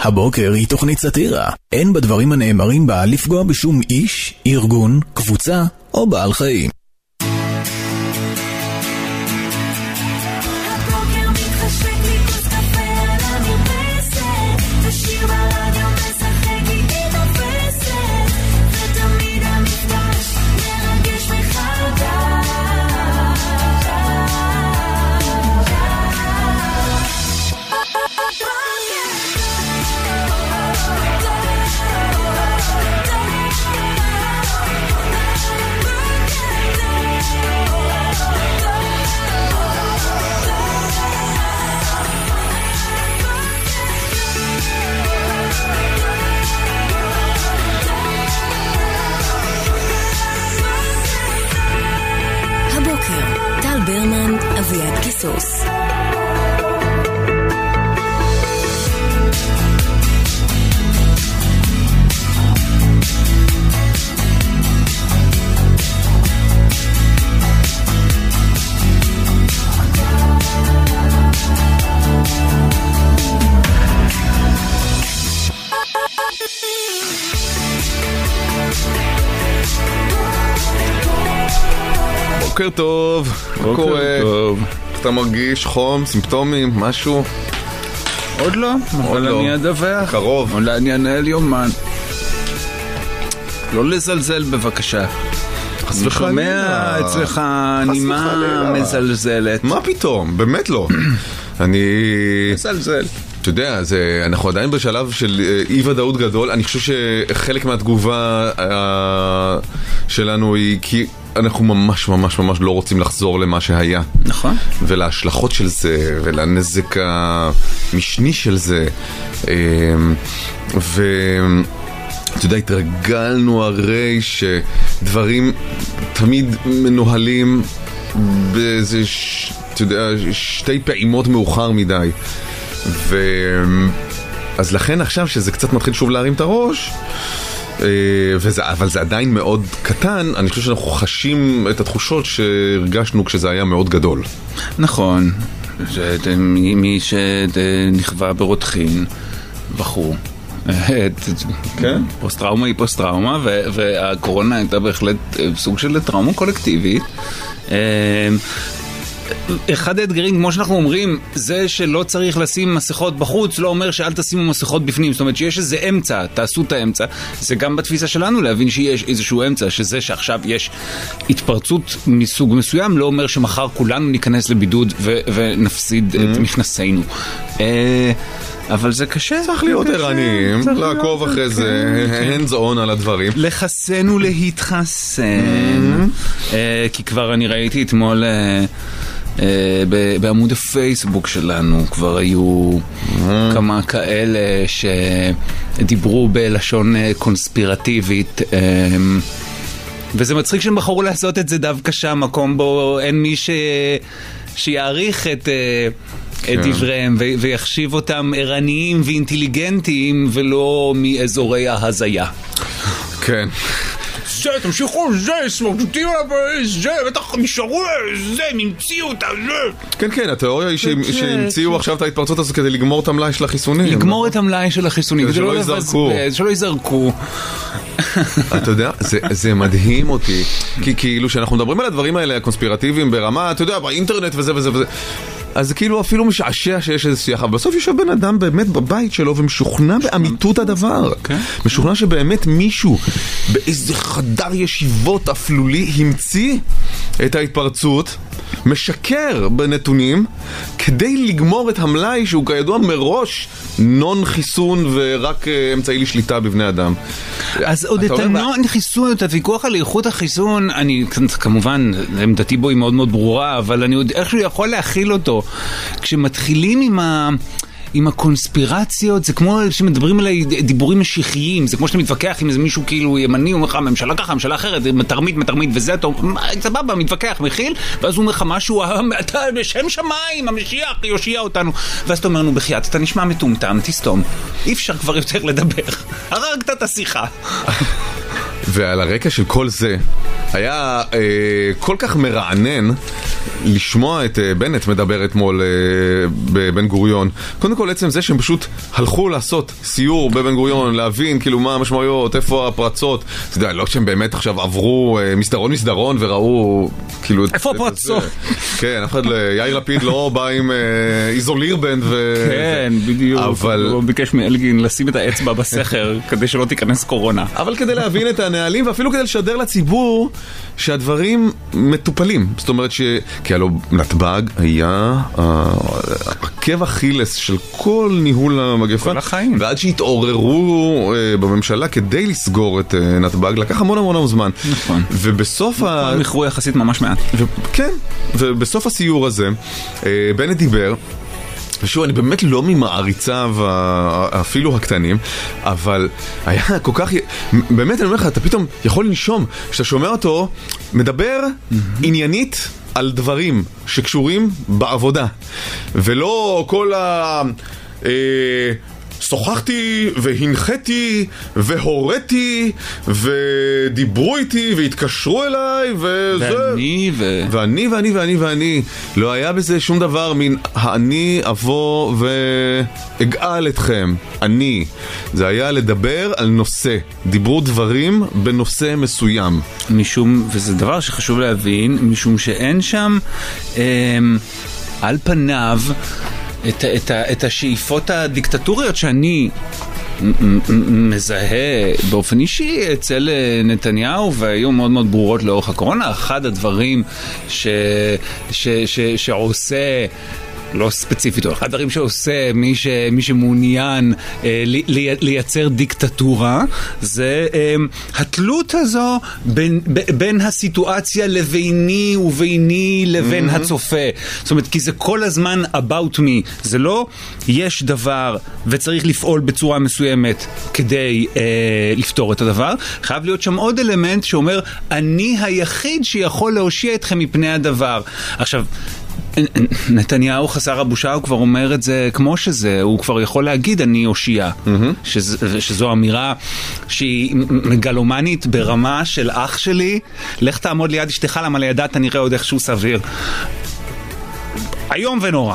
הבוקר היא תוכנית סאטירה. אין בדברים הנאמרים בה לפגוע בשום איש, ארגון, קבוצה או בעל חיים. ברמן, אביעד קיסוס. בוקר טוב, מה קורה? איך אתה מרגיש? חום, סימפטומים, משהו? עוד לא, אבל אני אדווח. קרוב. אולי אני אנהל יומן. לא לזלזל בבקשה. אני שומע אצלך נימה מזלזלת. מה פתאום? באמת לא. אני... מזלזל. אתה יודע, אנחנו עדיין בשלב של אי ודאות גדול. אני חושב שחלק מהתגובה שלנו היא כי אנחנו ממש ממש ממש לא רוצים לחזור למה שהיה. נכון. ולהשלכות של זה, ולנזק המשני של זה. אתה יודע, התרגלנו הרי שדברים תמיד מנוהלים באיזה, אתה יודע, שתי פעימות מאוחר מדי. אז לכן עכשיו שזה קצת מתחיל שוב להרים את הראש, אבל זה עדיין מאוד קטן, אני חושב שאנחנו חשים את התחושות שהרגשנו כשזה היה מאוד גדול. נכון. מי שנכווה ברותחין בחור. כן? פוסט-טראומה היא פוסט-טראומה, והקורונה הייתה בהחלט סוג של טראומה קולקטיבית. אחד האתגרים, כמו שאנחנו אומרים, זה שלא צריך לשים מסכות בחוץ, לא אומר שאל תשימו מסכות בפנים. זאת אומרת שיש איזה אמצע, תעשו את האמצע. זה גם בתפיסה שלנו להבין שיש איזשהו אמצע, שזה שעכשיו יש התפרצות מסוג מסוים, לא אומר שמחר כולנו ניכנס לבידוד ונפסיד את מכנסינו. אבל זה קשה. צריך להיות ערניים, לעקוב אחרי זה, hands on על הדברים. לחסן ולהתחסן. כי כבר אני ראיתי אתמול בעמוד הפייסבוק שלנו כבר היו כמה כאלה שדיברו בלשון קונספירטיבית, וזה מצחיק שהם בחרו לעשות את זה דווקא שם, מקום בו אין מי שיעריך את דבריהם ויחשיב אותם ערניים ואינטליגנטיים ולא מאזורי ההזיה. כן. זה, תמשיכו, זה, סמרטוטים, זה, בטח נשארו, זה, הם המציאו אותה, זה. כן, כן, התיאוריה היא שהמציאו עכשיו את ההתפרצות הזו כדי לגמור את המלאי של החיסונים. לגמור את המלאי של החיסונים. כדי שלא יזרקו. שלא יזרקו. אתה יודע, זה מדהים אותי. כי כאילו שאנחנו מדברים על הדברים האלה, הקונספירטיביים ברמה, אתה יודע, באינטרנט וזה וזה וזה. אז זה כאילו אפילו משעשע שיש איזה שיח, אבל בסוף יושב בן אדם באמת בבית שלו ומשוכנע באמיתות הדבר. משוכנע שבאמת מישהו באיזה חדר ישיבות אפלולי המציא את ההתפרצות, משקר בנתונים כדי לגמור את המלאי שהוא כידוע מראש נון חיסון ורק אמצעי לשליטה בבני אדם. אז עוד את הנון חיסון, את הוויכוח על איכות החיסון, אני כמובן, עמדתי בו היא מאוד מאוד ברורה, אבל אני עוד איכשהו יכול להכיל אותו. כשמתחילים עם הקונספירציות, זה כמו שמדברים עליי דיבורים משיחיים, זה כמו שאתה מתווכח עם איזה מישהו כאילו ימני, הוא אומר לך, הממשלה ככה, הממשלה אחרת, מתרמית, וזה, אתה סבבה, מתווכח, מכיל, ואז הוא אומר לך משהו, אתה בשם שמיים, המשיח יושיע אותנו, ואז אתה אומר, נו בחייאת, אתה נשמע מטומטם, תסתום, אי אפשר כבר יותר לדבר, הרגת את השיחה. ועל הרקע של כל זה, היה כל כך מרענן לשמוע את בנט מדבר אתמול בבן גוריון. קודם כל עצם זה שהם פשוט הלכו לעשות סיור בבן גוריון, להבין כאילו מה המשמעויות, איפה הפרצות. אתה יודע, לא שהם באמת עכשיו עברו מסדרון וראו כאילו... איפה הפרצות? כן, אף אחד יאיר לפיד לא בא עם איזולירבנד כן, בדיוק. הוא ביקש מאלגין לשים את האצבע בסכר כדי שלא תיכנס קורונה. אבל כדי להבין את הנהלים ואפילו כדי לשדר לציבור שהדברים מטופלים. זאת אומרת כי הלוא נתב"ג היה עקב אכילס של כל ניהול המגפה. כל החיים. ועד שהתעוררו בממשלה כדי לסגור את נתב"ג, לקח המון זמן. נכון. ובסוף מכרו יחסית ממש מעט. כן. ובסוף הסיור הזה, בנט דיבר, ושוב, אני באמת לא ממעריציו אפילו הקטנים, אבל היה כל כך... באמת, אני אומר לך, אתה פתאום יכול לנשום, כשאתה שומע אותו, מדבר עניינית על דברים שקשורים בעבודה, ולא כל שוחחתי והנחיתי והוריתי ודיברו איתי והתקשרו אליי ואני לא היה בזה שום דבר מן אני אבוא ואגאל אתכם. זה היה לדבר על נושא, דיברו דברים בנושא מסוים, משום, וזה דבר שחשוב להבין, משום שאין שם על פניו את השאיפות הדיקטטוריות שאני מזהה באופן אישי אצל נתניהו, והיו מאוד מאוד ברורות לאורך הקורונה. אחד הדברים שעושה, לא ספציפית, אחד הדברים שעושה מי שמעוניין לייצר דיקטטורה, זה התלות הזו בין הסיטואציה לביני וביני לבין הצופה. זאת אומרת, כי זה כל הזמן about me. זה לא יש דבר וצריך לפעול בצורה מסוימת כדי לפתור את הדבר. חייב להיות שם עוד אלמנט שאומר, אני היחיד שיכול להושיע אתכם מפני הדבר. עכשיו, נתניהו חסר הבושה, הוא כבר אומר את זה כמו שזה, הוא כבר יכול להגיד אני אושייה, שזו אמירה שהיא מגלומנית ברמה של אח שלי, לך תעמוד ליד אשתך, למה לידה אתה נראה עוד איכשהו סביר. היום ונורא.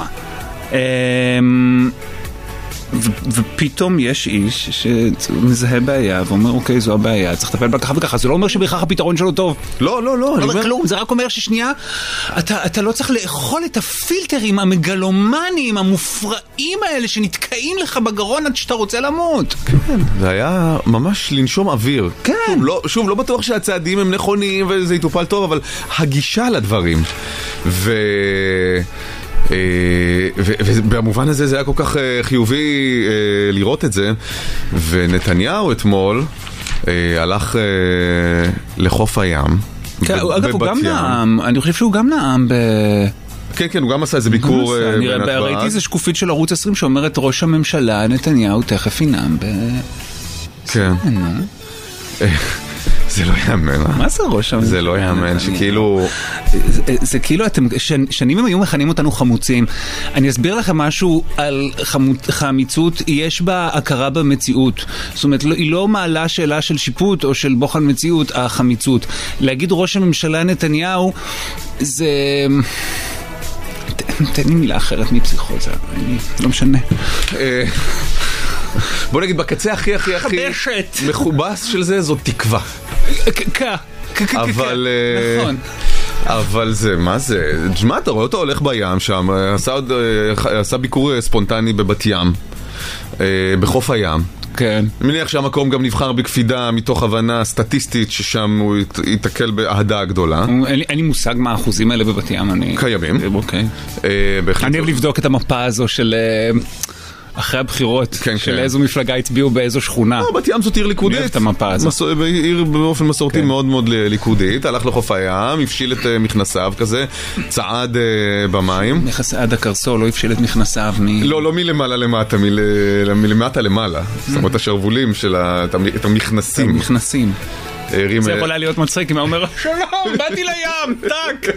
ופתאום יש איש שמזהה בעיה ואומר, אוקיי, זו הבעיה, צריך לטפל בה ככה וככה. זה לא אומר שבכך הפתרון שלו טוב. לא. לא אומר כלום, זה רק אומר ששנייה, אתה לא צריך לאכול את הפילטרים המגלומניים המופרעים האלה שנתקעים לך בגרון עד שאתה רוצה למות. כן, זה היה ממש לנשום אוויר. כן. שוב, לא בטוח שהצעדים הם נכונים וזה יטופל טוב, אבל הגישה לדברים. ובמובן הזה זה היה כל כך חיובי לראות את זה. ונתניהו אתמול הלך לחוף הים. אגב, הוא גם נעם, אני חושב שהוא גם נעם כן, הוא גם עשה איזה ביקור בנתב"ג. ראיתי איזה שקופית של ערוץ 20 שאומרת ראש הממשלה נתניהו תכף ינעם כן. זה לא יאמן. מה זה ראש הממשלה? זה לא יאמן, שכאילו... זה כאילו, שנים הם היו מכנים אותנו חמוצים. אני אסביר לכם משהו על חמיצות, יש בה הכרה במציאות. זאת אומרת, היא לא מעלה שאלה של שיפוט או של בוחן מציאות, החמיצות. להגיד ראש הממשלה נתניהו, זה... תן לי מילה אחרת מפסיכוזה, לא משנה. בוא נגיד, בקצה הכי מכובס של זה, זאת תקווה. אבל... אבל זה, מה זה? ג'מה, אתה רואה אותו הולך בים שם, עשה ביקור ספונטני בבת ים, בחוף הים. כן. אני מניח שהמקום גם נבחר בקפידה מתוך הבנה סטטיסטית ששם הוא יתקל באהדה הגדולה. אין לי מושג מה האחוזים האלה בבת ים. קיימים. אוקיי. אני אוהב לבדוק את המפה הזו של... אחרי הבחירות, של איזו מפלגה הצביעו באיזו שכונה. בת ים זאת עיר ליכודית. אני אוהב את המפה הזאת. עיר באופן מסורתי מאוד מאוד ליכודית. הלך לחוף הים, הפשיל את מכנסיו כזה, צעד במים. עד הקרסול, לא הפשיל את מכנסיו לא מלמעלה למטה, מלמטה למעלה. זאת אומרת, השרבולים של את המכנסים. המכנסים. זה יכול להיות מצחיק, אם הוא אומר, שלום, באתי לים, טק.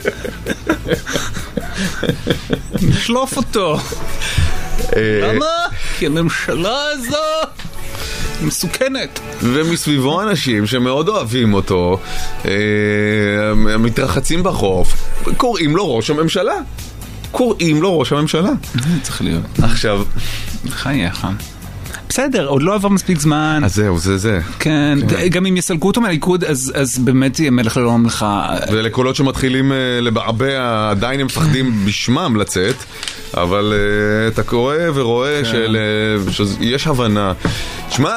נשלוף אותו. למה? כי הממשלה הזו מסוכנת. ומסביבו אנשים שמאוד אוהבים אותו, מתרחצים בחוף, קוראים לו ראש הממשלה. צריך להיות. עכשיו, חייך. בסדר, עוד לא עבר מספיק זמן. אז זהו, זה. כן, גם אם יסלקו אותו מהליכוד, אז באמת יהיה מלך ללא ממלכה. ולקולות שמתחילים לבעבע, עדיין הם מפחדים בשמם לצאת, אבל אתה קורא ורואה שיש הבנה. שמע,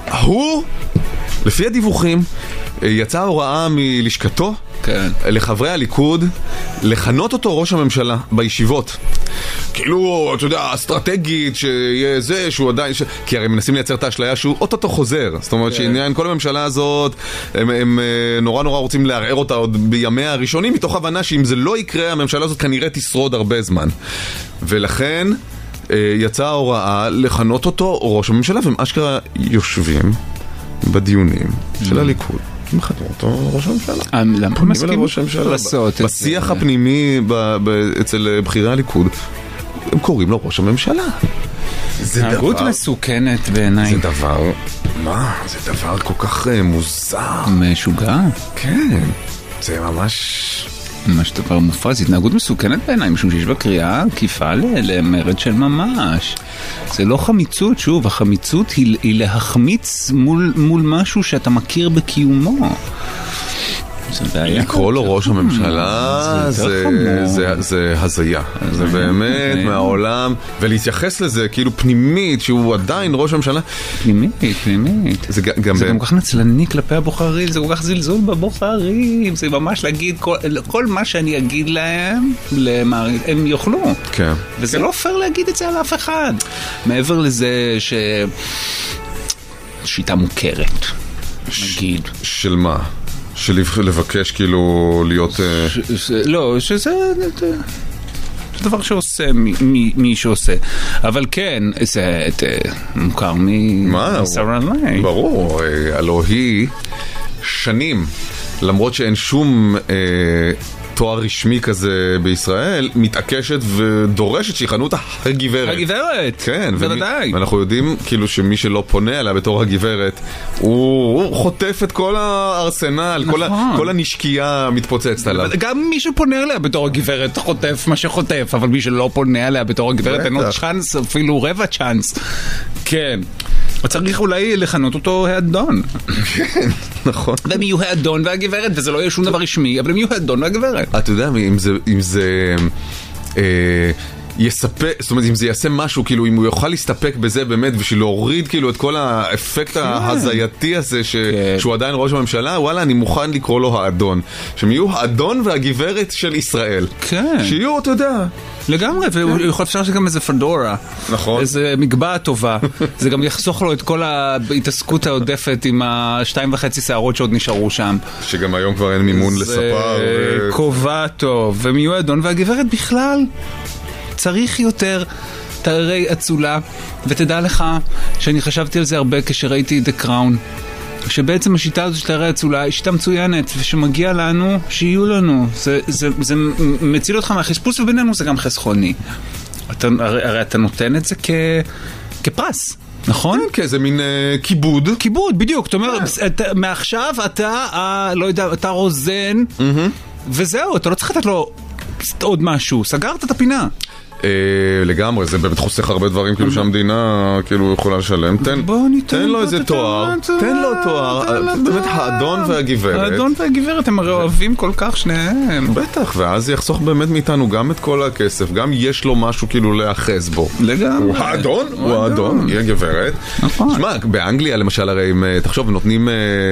לפי הדיווחים, יצאה הוראה מלשכתו לחברי הליכוד לכנות אותו ראש הממשלה בישיבות. כאילו, אתה יודע, אסטרטגית שיהיה זה, שהוא עדיין... כי הרי מנסים לייצר את האשליה שהוא אוטוטו חוזר. זאת אומרת שעניין כל הממשלה הזאת, הם נורא רוצים לערער אותה עוד בימיה הראשונים, מתוך הבנה שאם זה לא יקרה, הממשלה הזאת כנראה תשרוד הרבה זמן. ולכן יצאה ההוראה לכנות אותו ראש הממשלה, והם אשכרה יושבים בדיונים של הליכוד. מחתנו אותו ראש הממשלה. למה מסכים לעשות את זה? בשיח הפנימי אצל בחירי הליכוד, הם קוראים לו ראש הממשלה. התנהגות מסוכנת בעיניי. זה דבר, זה דבר כל כך מוזר. משוגע? כן, זה ממש דבר מופרז. התנהגות מסוכנת בעיניי, משום שיש בה קריאה עקיפה למרד של ממש. זה לא חמיצות, שוב, החמיצות היא להחמיץ מול משהו שאתה מכיר בקיומו. לקרוא לו ראש הממשלה זה הזיה, זה באמת מהעולם, ולהתייחס לזה כאילו פנימית שהוא עדיין ראש הממשלה פנימית. זה גם כל כך נצלני כלפי הבוחרים, זה כל כך זלזול בבוחרים, זה ממש להגיד כל מה שאני אגיד להם הם יאכלו, וזה לא פייר להגיד את זה על אף אחד, מעבר לזה שיטה מוכרת, נגיד. של מה? לבקש כאילו להיות... לא, שזה דבר שעושה מי שעושה. אבל כן, זה מוכר משרה לי. ברור, הלוא היא שנים, למרות שאין שום תואר רשמי כזה בישראל, מתעקשת ודורשת שיכנו אותה הגברת. הגברת, כן, בוודאי. ואנחנו יודעים כאילו שמי שלא פונה אליה בתור הגברת, הוא חוטף את כל הארסנל, כל הנשקייה מתפוצצת עליו. גם מי שפונה אליה בתור הגברת חוטף מה שחוטף, אבל מי שלא פונה אליה בתור הגברת אין עוד צ'אנס, אפילו רבע צ'אנס. כן. צריך אולי לכנות אותו האדון. כן, נכון. והם יהיו האדון והגברת, וזה לא יהיה שום דבר רשמי, אבל הם יהיו האדון והגברת. אתה יודע, אם זה יספק, זאת אומרת, אם זה יעשה משהו, כאילו, אם הוא יוכל להסתפק בזה באמת, בשביל להוריד כאילו את כל האפקט ההזייתי הזה, שהוא עדיין ראש הממשלה, וואלה, אני מוכן לקרוא לו האדון. שהם יהיו האדון והגברת של ישראל. כן. שיהיו, אתה יודע. לגמרי, והוא יכול אפשר שגם איזה פדורה. נכון. איזה מגבעה טובה. זה גם יחסוך לו את כל ההתעסקות העודפת עם 2.5 שערות שעוד נשארו שם. שגם היום כבר אין מימון לספר. זה קובע טוב. והם יהיו האדון והגברת בכלל. צריך יותר תארי אצולה, ותדע לך שאני חשבתי על זה הרבה כשראיתי The Crown, שבעצם השיטה הזו של תארי אצולה היא שיטה מצוינת, ושמגיע לנו שיהיו לנו. זה מציל אותך מהחספוס, ובינינו זה גם חסכוני. הרי אתה נותן את זה כפרס, נכון? כן, זה מין כיבוד. כיבוד, בדיוק. זאת אומרת, מעכשיו אתה, לא יודע, אתה רוזן, וזהו, אתה לא צריך לתת לו עוד משהו, סגרת את הפינה. לגמרי, זה באמת חוסך הרבה דברים כאילו שהמדינה כאילו יכולה לשלם. תן לו איזה תואר, תן לו תואר, באמת האדון והגברת. האדון והגברת הם הרי אוהבים כל כך שניהם. בטח, ואז יחסוך באמת מאיתנו גם את כל הכסף, גם יש לו משהו כאילו להאחז בו. לגמרי. הוא האדון, הוא האדון, היא הגברת. שמע, באנגליה למשל הרי, תחשוב, נותנים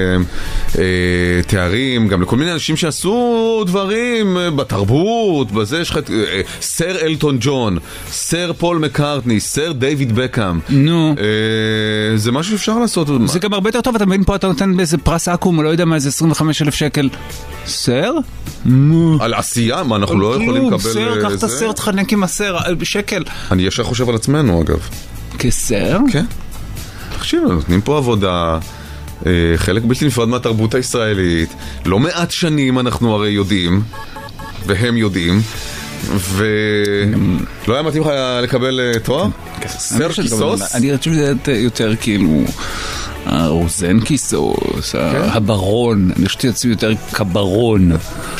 תארים גם לכל מיני אנשים שעשו דברים בתרבות, בזה יש לך סר אלטון ג'ון, סר פול מקארטני, סר דיוויד בקאם. נו. זה משהו שאפשר לעשות. זה גם הרבה יותר טוב, אתה מבין פה, אתה נותן באיזה פרס אקום, לא יודע מה, איזה 25,000 שקל. סר? על עשייה? מה, אנחנו לא יכולים לקבל זה? סר, קח את הסר, תחנק עם הסר, שקל. אני ישר חושב על עצמנו, אגב. כסר? כן. תחשיב, נותנים פה עבודה, חלק בלתי נפרד מהתרבות הישראלית. לא מעט שנים אנחנו הרי יודעים, והם יודעים, ולא היה מתאים לך לקבל תואר? סר כיסוס? אני חושב שזה יותר כאילו רוזן כיסוס, הברון, אני חושבתי עצמי יותר כברון.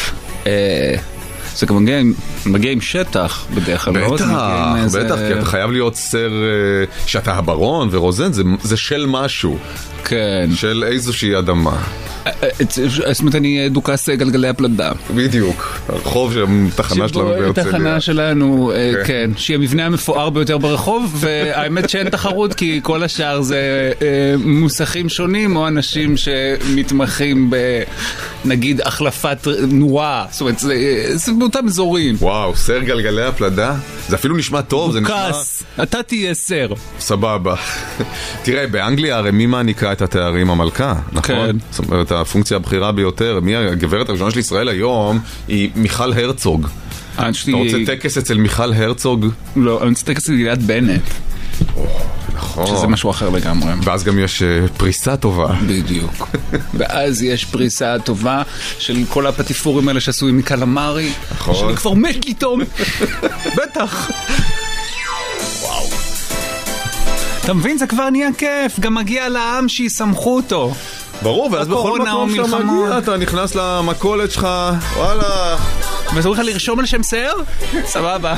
זה גם מגיע עם שטח בדרך כלל. בטח, כי אתה חייב להיות סר שאתה הברון ורוזן, זה של משהו. כן. של איזושהי אדמה. זאת אומרת, אני דוכס גלגלי הפלדה. בדיוק. הרחוב של התחנה שלנו בהרצליה. התחנה שלנו, כן. שהיא המבנה המפואר ביותר ברחוב, והאמת שאין תחרות, כי כל השאר זה מוסכים שונים, או אנשים שמתמחים נגיד החלפת נורה. זאת אומרת, זה באותם אזורים. וואו, סר גלגלי הפלדה? זה אפילו נשמע טוב. דוכס, אתה תהיה סר. סבבה. תראה, באנגליה הרי מי מעניקה את התארים? המלכה, נכון? כן. זאת אומרת, הפונקציה הבכירה ביותר, מי הגברת הראשונה של ישראל היום, היא מיכל הרצוג. אתה רוצה טקס אצל מיכל הרצוג? לא, אני רוצה טקס אצל גלעד בנט. נכון. שזה משהו אחר לגמרי. ואז גם יש פריסה טובה. בדיוק. ואז יש פריסה טובה של כל הפטיפורים האלה שעשויים מקלמרי. נכון. שאני כבר מת לטעום. בטח. וואו. אתה מבין? זה כבר נהיה כיף. גם מגיע לעם שיסמכו אותו. ברור, ואז בכל מקום שאתה מגיע, אתה נכנס למכולת שלך, וואלה. וזרוך לך לרשום על שם סר? סבבה.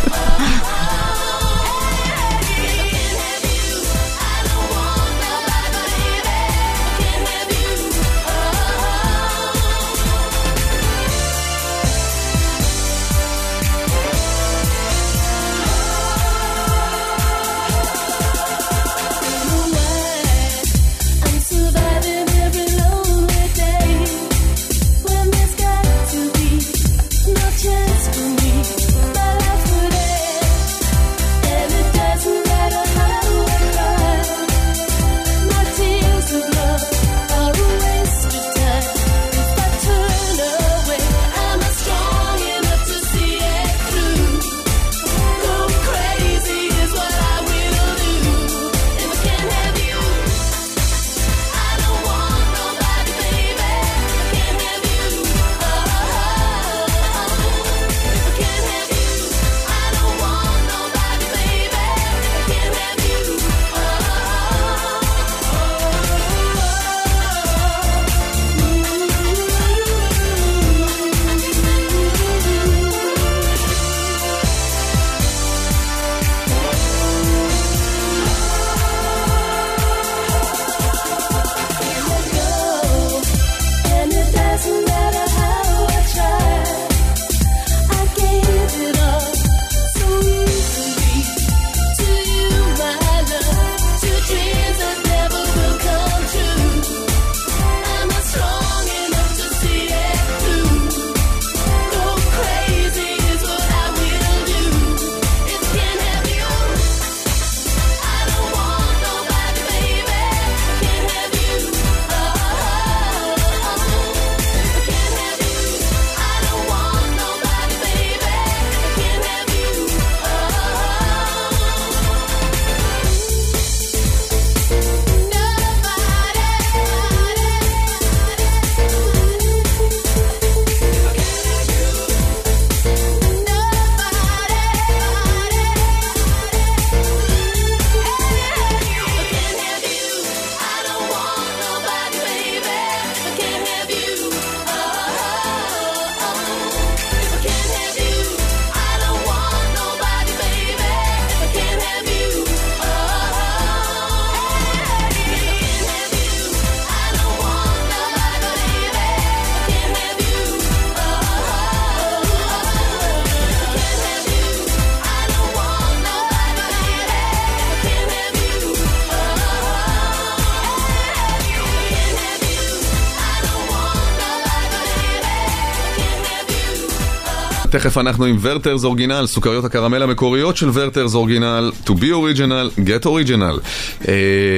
תכף אנחנו עם ורטרס אורגינל, סוכריות הקרמל המקוריות של ורטרס אורגינל, to be original, get original.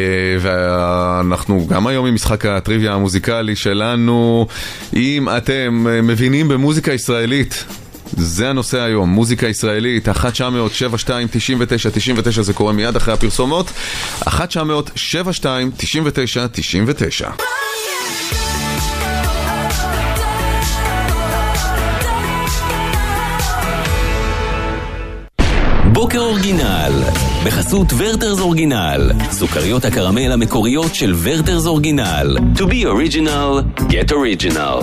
ואנחנו גם היום עם משחק הטריוויה המוזיקלי שלנו. אם אתם מבינים במוזיקה ישראלית, זה הנושא היום, מוזיקה ישראלית, 1-900-72-99-99, זה קורה מיד אחרי הפרסומות, 1-900-72-99-99. בוקר אורגינל, בחסות ורטרס אורגינל, סוכריות הקרמל המקוריות של ורטרס אורגינל. To be original, get original.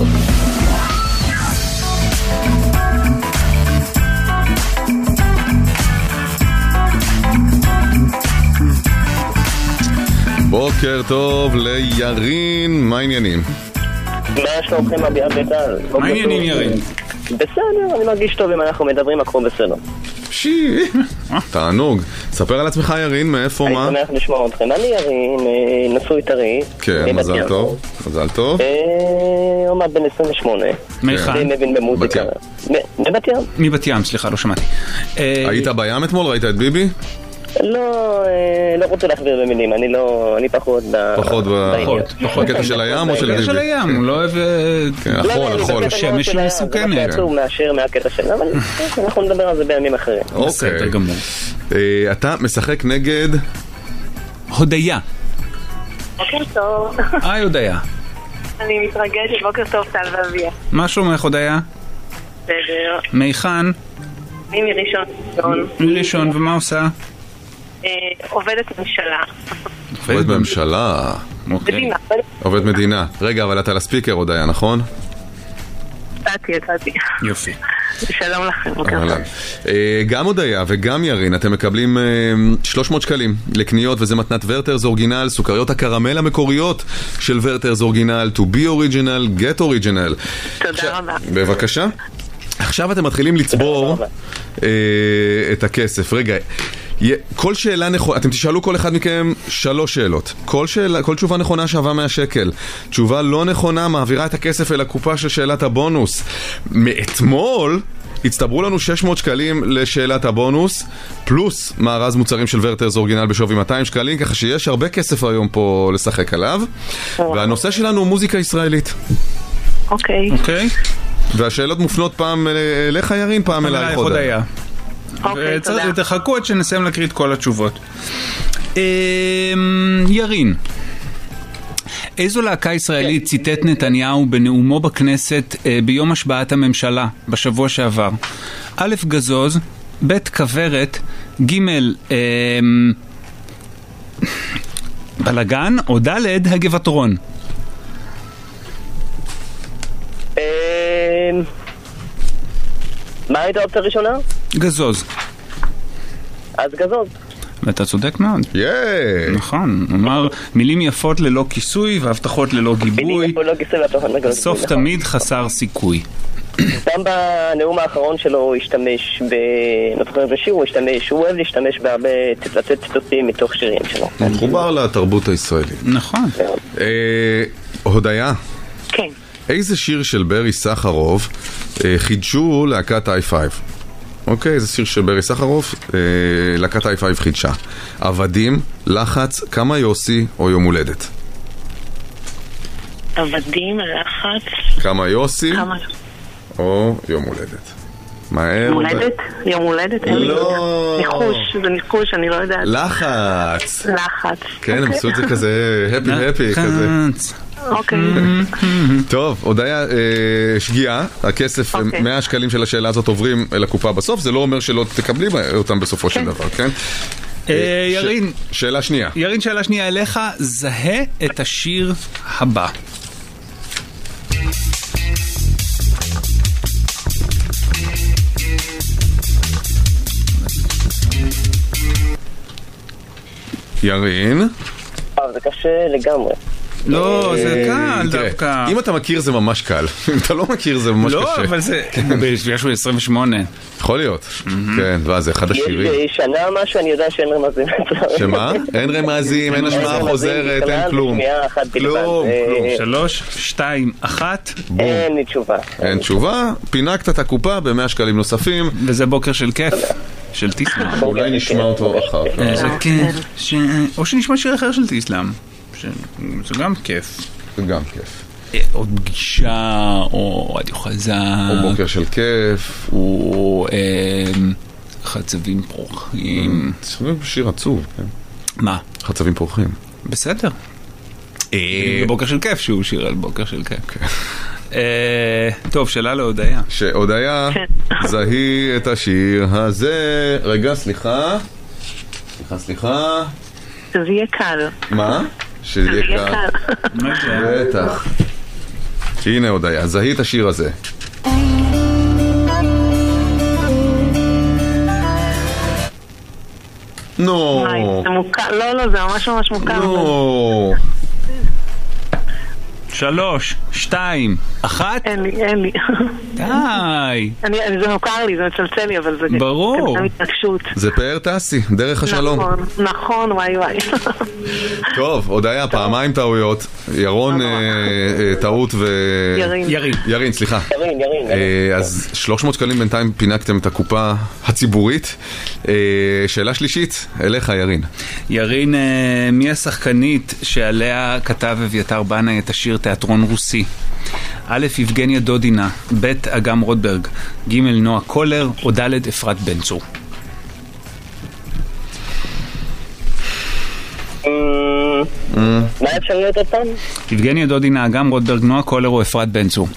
בוקר טוב לירין, מה העניינים? מה שלומכם אביעד וטל? מה העניינים ירין? בסדר, אני מרגיש טוב אם אנחנו מדברים הכל בסדר. תענוג. ספר על עצמך ירין, מאיפה, מה? אני שמח לשמוע אתכם. אני ירין, נשוי טרי. כן, מזל טוב. מזל טוב. עומד בן 28. מיכל? אני מבין במוזיקה. מבת ים. מבת ים, סליחה, לא שמעתי. היית בים אתמול? ראית את ביבי? לא רוצה להכביר במילים, אני פחות בקטע של הים או של ביבי? בקטע של הים, הוא לא אוהב... החול. השמש היא מסוכנת. זה מאשר מהקטע של... אבל אנחנו נדבר על זה בימים אחרים. בסדר גמור. אתה משחק נגד... הודיה. בוקר טוב. היי הודיה. אני מתרגשת, בוקר טוב טל ואביה. מה שלומך הודיה? בסדר. מיכן? אני מראשון. ראשון, ומה עושה? עובדת ממשלה. עובדת בממשלה. מדינה. עובדת מדינה. רגע, אבל אתה לספיקר הודיה, נכון? יצאתי. יופי. שלום לכם, בוקר טוב. גם הודיה וגם ירין, אתם מקבלים 300 שקלים לקניות, וזה מתנת ורטרס אורגינל, סוכריות הקרמל המקוריות של ורטרס אורגינל, to be original, get original. תודה רבה. בבקשה. עכשיו אתם מתחילים לצבור את הכסף. רגע, כל שאלה נכונה, אתם תשאלו כל אחד מכם 3 שאלות. כל תשובה נכונה שווה 100 שקל. תשובה לא נכונה מעבירה את הכסף אל הקופה של שאלת הבונוס. מאתמול הצטברו לנו 600 שקלים לשאלת הבונוס, פלוס מארז מוצרים של ורטרס אורגינל בשווי 200 שקלים, ככה שיש הרבה כסף היום פה לשחק עליו. והנושא שלנו הוא מוזיקה ישראלית. אוקיי. והשאלות מופנות פעם אליך ירין, פעם אליי הודיה. אוקיי, תודה. ותחכו עד שנסיים להקריא את כל התשובות. ירין, איזו להקה ישראלית ציטט נתניהו בנאומו בכנסת ביום השבעת הממשלה בשבוע שעבר? א' גזוז, ב' כברת, ג' בלגן, או ד' הגבעתרון? מה הייתה האופציה הראשונה? גזוז. אז גזוז. ואתה צודק מאוד. נכון, הוא אמר מילים יפות ללא כיסוי והבטחות ללא גיבוי, בסוף תמיד חסר סיכוי. גם בנאום האחרון שלו הוא השתמש בשיר, הוא אוהב להשתמש בהרבה לתת ציטוטים מתוך שירים שלו. מחובר לתרבות הישראלית. נכון. הודיה, כן. איזה שיר של ברי סחרוף חידשו להקת i5? אוקיי, זה שיר של ברי סחרוף, להקת i5 חידשה. עבדים, לחץ, כמה יוסי או יום הולדת? עבדים, לחץ. כמה יוסי או יום הולדת? מהר. יום הולדת? יום הולדת? לא. ניחוש, זה ניחוש, אני לא יודעת. לחץ. כן, הם עשו את זה כזה happy כזה. אוקיי. טוב, הודיה, שגיאה, הכסף, 100 שקלים של השאלה הזאת עוברים אל הקופה בסוף, זה לא אומר שלא תקבלי אותם בסופו של דבר, כן? ירין, שאלה שנייה. ירין, שאלה שנייה אליך, זהה את השיר הבא. ירין? זה קשה לגמרי. לא, זה קל דווקא. אם אתה מכיר זה ממש קל. אם אתה לא מכיר זה ממש קשה. לא, אבל זה... יש לו 28. יכול להיות. כן, וזה אחד השירים. יש שנה משהו, אני יודע שאין רמזים. שמה? אין רמזים, אין השמעה חוזרת, אין כלום. כלום. 3, 2, 1. אין לי תשובה. אין תשובה. פינקת את הקופה ב100 שקלים נוספים. וזה בוקר של כיף. של טיסלאם. אולי נשמע אותו אחר. זה כיף. או שנשמע שיר אחר של טיסלאם. זה גם כיף. זה גם כיף. עוד פגישה, או רדיו חזק. או בוקר של כיף. או חצבים פורחים. זה שיר עצוב, כן. מה? חצבים פורחים. בסדר. בבוקר של כיף שהוא שיר על בוקר של כיף. טוב, שאלה להודיה. שהודיה, זהי את השיר הזה. רגע, סליחה. שזה יהיה קל. מה? שזה יהיה קל. בטח. הנה הודיה, זהי את השיר הזה. נו. זה מוכר, לא, זה ממש מוכר. נו. 3, 2, 1. אין לי. די. זה מוכר לי, זה מצלצל לי, אבל זה... ברור. זה פאר טסי, דרך השלום. נכון, וואי. טוב, הודיה, פעמיים טעויות. ירון טעות ו... ירין, סליחה. ירין. אז 300 שקלים בינתיים פינקתם את הקופה הציבורית. שאלה שלישית, אליך ירין. ירין, מי השחקנית שעליה כתב אביתר בנאי את השיר תיאטרון רוסי? א', יבגניה דודינה, ב', אגם רוטברג, ג', נועה קולר, או ד', אפרת בן צור? מה אפשר להיות עוד פעם? יבגניה דודינה, אגם רוטברג, נועה קולר או אפרת בן צור?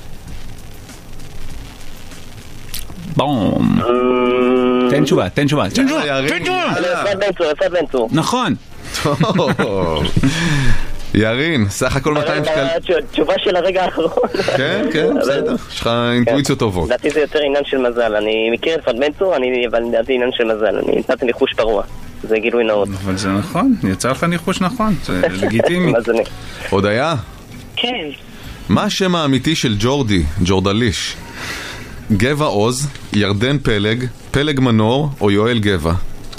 בום. תן תשובה. אפרת בן צור. נכון. טוב. ירין, סך הכל 200 שקלים. תשובה של הרגע האחרון. כן, בסדר. יש לך אינטואיציות טובות. לדעתי זה יותר עניין של מזל. אני מכיר את אפרת בן צור, אבל לדעתי עניין של מזל. אני נתתי ניחוש פרוע. זה גילוי נאות. אבל זה נכון, יצא לך ניחוש נכון. זה לגיטימי. הודיה? כן. מה השם האמיתי של ג'ורדליש? גבע עוז, ירדן פלג מנור או יואל גבע?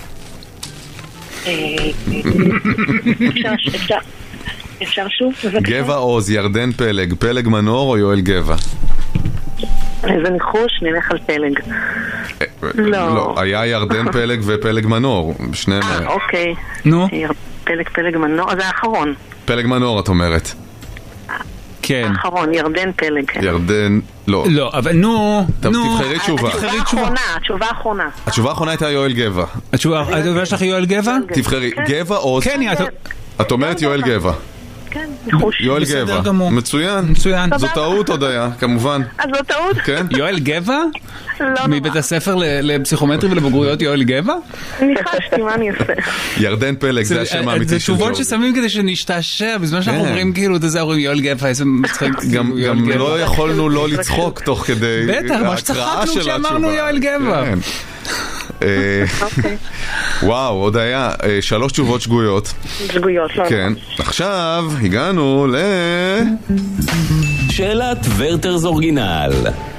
אפשר שוב? גבע עוז, ירדן פלג מנור או יואל גבע? איזה ניחוש, נלך על פלג. לא, היה ירדן פלג ופלג מנור, שניהם. אוקיי. נו? פלג מנור, זה האחרון. פלג מנור את אומרת. כן. האחרון, ירדן פלג. ירדן, לא. לא, אבל נו. תבחרי תשובה. התשובה האחרונה. התשובה האחרונה הייתה יואל גבע. התשובה שלך יואל גבע? תבחרי, גבע עוז. כן, את אומרת יואל גבע. כן, ניחוש. יואל גבע. מצוין. זו טעות הודיה, כמובן. אז זו טעות? כן. יואל גבע? לא נורא. מבית הספר לפסיכומטרי ולבגרויות יואל גבע? ניחשתי, מה אני אעשה? ירדן פלג, זה השם האמיתי זה של תשובות ששמים כדי שנשתעשע, בזמן שאנחנו אומרים כאילו, זה אומרים יואל גבע, איזה מצחיק. גם לא יכולנו לא לצחוק תוך כדי בטח, מה שצחקנו כשאמרנו יואל גבע. וואו, עוד היה 3 תשובות שגויות. לא. כן, עכשיו הגענו שאלת ורטרס אורגינל.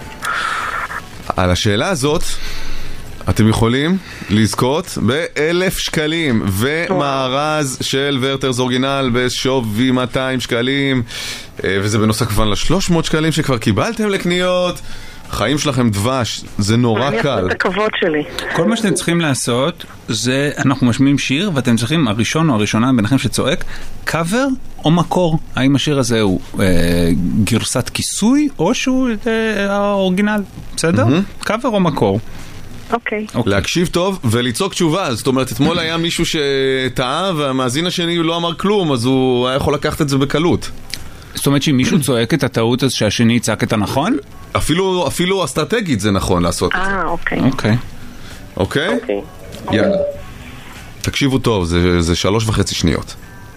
על השאלה הזאת אתם יכולים לזכות ב1,000 שקלים ומארז של ורטרס אורגינל בשווי 200 שקלים, וזה בנוסף כמובן ל300 שקלים שכבר קיבלתם לקניות. חיים שלכם דבש, זה נורא קל. אני אעשה את הכבוד שלי. כל מה שאתם צריכים לעשות זה, אנחנו משמיעים שיר ואתם צריכים, הראשון או הראשונה ביניכם שצועק, קאבר או מקור. האם השיר הזה הוא גרסת כיסוי או שהוא האורגינל, בסדר? קאבר או מקור. אוקיי. להקשיב טוב ולצעוק תשובה. זאת אומרת, אתמול היה מישהו שטעה והמאזין השני לא אמר כלום, אז הוא היה יכול לקחת את זה בקלות. זאת אומרת שאם מישהו צועק את הטעות אז שהשני יצעק את הנכון? אפילו אסטרטגית זה נכון לעשות את זה. אוקיי. אוקיי? יאללה. תקשיבו טוב, זה 3.5 שניות.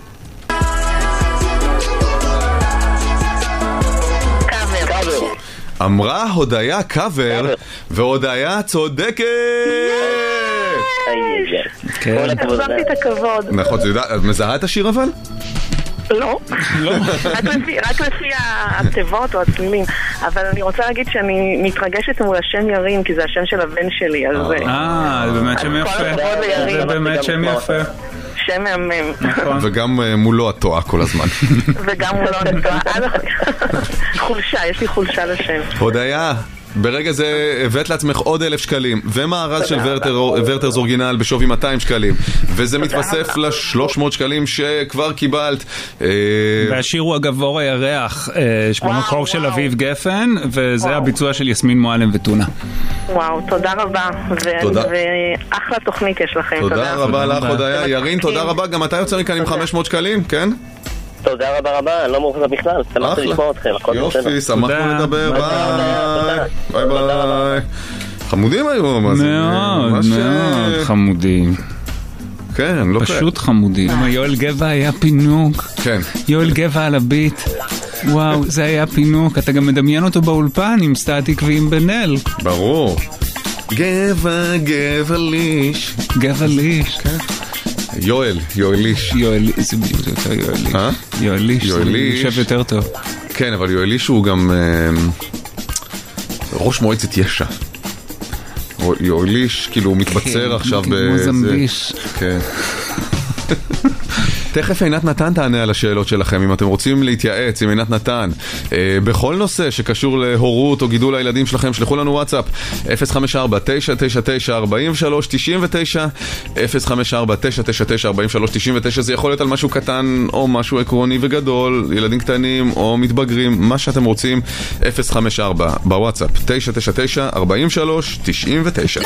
קאבר. אמרה הודיה קאבר, והודיה צודקת! החזרתי את הכבוד. נכון, את מזהה את השיר אבל? לא, רק לפי התיבות או הצלילים. אבל אני רוצה להגיד שאני מתרגשת מול השם ירין, כי זה השם של הבן שלי. זה באמת שם יפה. זה באמת שם יפה. שם מהמם. וגם מולו התועה כל הזמן. וגם מולו התועה. חולשה, יש לי חולשה לשם. הודיה, ברגע זה הבאת לעצמך עוד 1,000 שקלים ומארז של ורטרס אורגינל בשווי 200 שקלים, וזה מתווסף ל300 שקלים שכבר קיבלת. והשיר הוא אגב אור הירח, במקור של אביב גפן, וזה הביצוע של יסמין מועלם וטונה. וואו, תודה רבה, ואחלה תוכנית יש לכם. תודה רבה לך הודיה. ירין, תודה רבה. גם אתה יוצא מכאן עם 500 שקלים, כן? תודה רבה רבה, אני לא מאוחר בכלל, שמחתי לשמוע אתכם, הכל בסדר. יופי, שמחנו לדבר, ביי ביי. חמודים היו, מה זה? מאוד, מאוד חמודים. כן, לא כאלה. פשוט חמודים. יואל גבע היה פינוק. כן. יואל גבע על הביט. וואו, זה היה פינוק. אתה גם מדמיין אותו באולפן עם סטטיק ועם בנל. ברור. גבע, גבע ליש. גבע ליש. יואליש. זה בדיוק יותר יואליש. יואליש. יואליש. יושב יותר טוב. כן, אבל יואליש הוא גם ראש מועצת יש"ע. יואליש, כאילו הוא מתבצר עכשיו כמו זמביש. כן. תכף עינת נתן תענה על השאלות שלכם, אם אתם רוצים להתייעץ עם עינת נתן בכל נושא שקשור להורות או גידול הילדים שלכם, שלחו לנו וואטסאפ 054-999-4399, 054-999-4399. זה יכול להיות על משהו קטן או משהו עקרוני וגדול, ילדים קטנים או מתבגרים, מה שאתם רוצים. 054 בוואטסאפ 999-4399.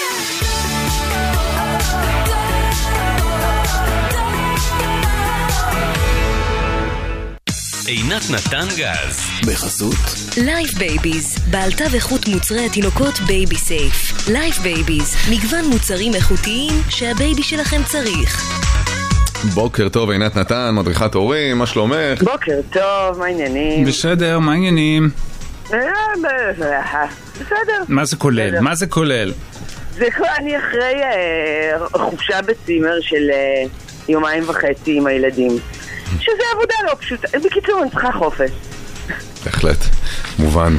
עינת נתן גז בחסות לייף בייביז, בעלתה וחוט מוצרי התינוקות בייבי סייף. לייף בייביז, מגוון מוצרים איכותיים שהבייבי שלכם צריך. בוקר טוב, עינת נתן, מדריכת הורים, מה שלומך? בוקר טוב, מה העניינים? בסדר, מה העניינים? בסדר. מה זה כולל? בסדר. מה זה כולל? אני אחרי חופשה בצימר של יומיים וחצי עם הילדים, שזה עבודה לא פשוטה. בקיצור, אני צריכה חופש. בהחלט, מובן.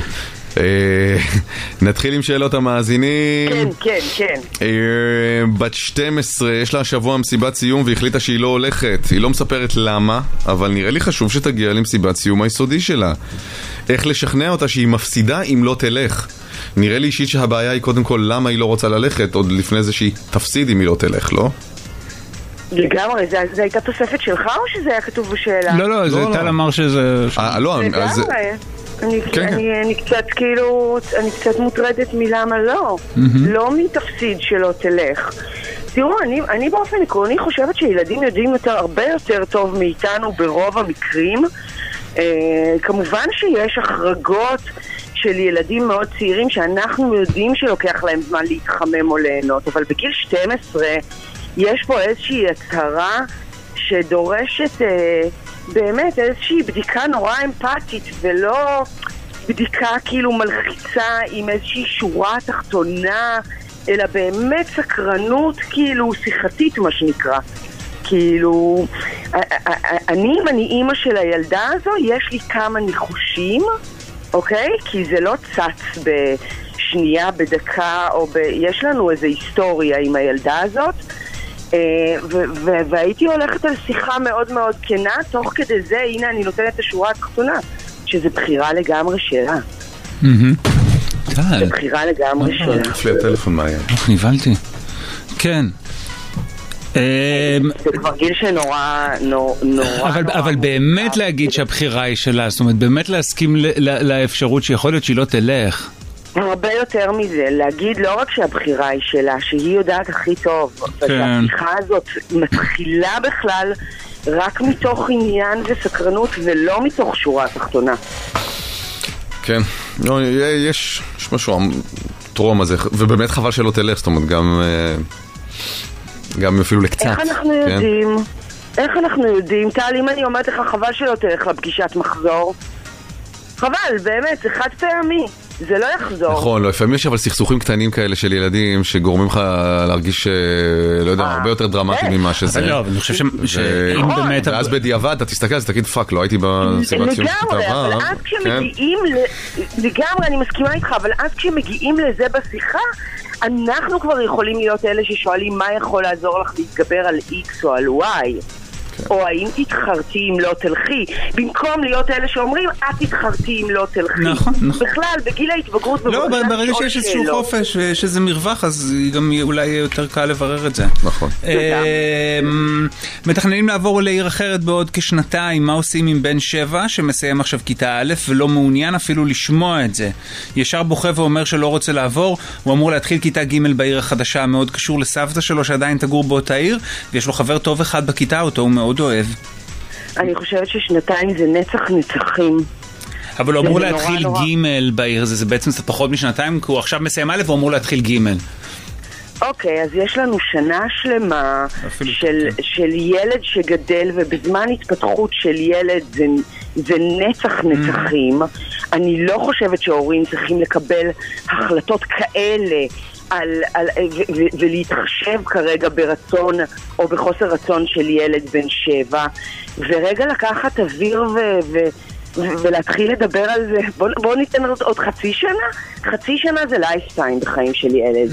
נתחיל עם שאלות המאזינים. כן. בת 12, יש לה השבוע מסיבת סיום והחליטה שהיא לא הולכת. היא לא מספרת למה, אבל נראה לי חשוב שתגיע למסיבת סיום היסודי שלה. איך לשכנע אותה שהיא מפסידה אם לא תלך? נראה לי אישית שהבעיה היא קודם כל למה היא לא רוצה ללכת, עוד לפני זה שהיא תפסיד אם היא לא תלך, לא? לגמרי, זה הייתה תוספת שלך או שזה היה כתוב בשאלה? לא, זה טל אמר שזה... לא, אז... אני קצת כאילו, אני קצת מוטרדת מלמה לא. לא מתפסיד שלא תלך. תראו, אני באופן עקרוני חושבת שילדים יודעים הרבה יותר טוב מאיתנו ברוב המקרים. כמובן שיש החרגות של ילדים מאוד צעירים שאנחנו יודעים שלוקח להם זמן להתחמם או ליהנות, אבל בגיל 12 יש פה איזושהי הצהרה שדורשת באמת איזושהי בדיקה נורא אמפתית ולא בדיקה כאילו מלחיצה עם איזושהי שורה תחתונה, אלא באמת סקרנות כאילו שיחתית מה שנקרא. כאילו אם אני אימא של הילדה הזו יש לי כמה ניחושים, אוקיי? כי זה לא צץ בשנייה, בדקה, יש לנו איזו היסטוריה עם הילדה הזאת, והייתי הולכת על שיחה מאוד מאוד כנה, תוך כדי זה, הנה אני נותנת את השורה התחתונה, שזה בחירה לגמרי שלה. זה בחירה לגמרי שלה. לפי הטלפון מה היה? נבלתי. כן. זה כבר גיל שנורא אבל באמת להגיד שהבחירה היא שלה, זאת אומרת באמת להסכים לאפשרות שיכול להיות שהיא לא תלך. הרבה יותר מזה, להגיד לא רק שהבחירה היא שלה, שהיא יודעת הכי טוב, והבחירה הזאת מתחילה בכלל רק מתוך עניין וסקרנות ולא מתוך שורה תחתונה. כן, יש משהו טרום הזה, ובאמת חבל שלא תלך, זאת אומרת גם אפילו לקצת. איך אנחנו יודעים? טל, אם אני אומרת לך חבל שלא תלך לפגישת מחזור, חבל, באמת, זה חד פעמי, זה לא יחזור. נכון, לא, לפעמים יש אבל סכסוכים קטנים כאלה של ילדים שגורמים לך להרגיש, לא יודע, הרבה יותר דרמטי ממה שזה. לא, אבל אני חושב שאם באמת... ואז בדיעבד אתה תסתכל, אז תגיד פאק, לא הייתי בסיבת סיום שתעבר. לגמרי, אבל אז כשמגיעים, לגמרי, אני מסכימה איתך, אבל אז כשמגיעים לזה בשיחה, אנחנו כבר יכולים להיות אלה ששואלים מה יכול לעזור לך להתגבר על X או על Y. או האם תתחרתי אם לא תלכי, במקום להיות אלה שאומרים את תתחרתי אם לא תלכי. נכון. בכלל, בגיל ההתבגרות... לא, ברגע שיש איזשהו חופש ויש איזה מרווח, אז גם אולי יהיה יותר קל לברר את זה. נכון. מתכננים לעבור לעיר אחרת בעוד כשנתיים. מה עושים עם בן 7 שמסיים עכשיו כיתה א' ולא מעוניין אפילו לשמוע את זה? ישר בוכה ואומר שלא רוצה לעבור. הוא אמור להתחיל כיתה ג' בעיר החדשה, מאוד קשור לסבתא שלו שעדיין תגור באותה עיר, ויש לו חבר טוב אחד בכיתה, אותו הוא מאוד אוהב. אני חושבת ששנתיים זה נצח נצחים. אבל הוא אמור להתחיל ג' בעיר הזה, זה בעצם קצת פחות משנתיים, כי הוא עכשיו מסיים א', הוא אמור להתחיל ג'. אוקיי, אז יש לנו שנה שלמה של ילד שגדל, ובזמן התפתחות של ילד זה נצח נצחים. אני לא חושבת שההורים צריכים לקבל החלטות כאלה ולהתחשב כרגע ברצון או בחוסר רצון של ילד בן 7, ורגע לקחת אוויר ולהתחיל לדבר על זה. בוא ניתן עוד חצי שנה. חצי שנה זה לייפטיים בחיים של ילד.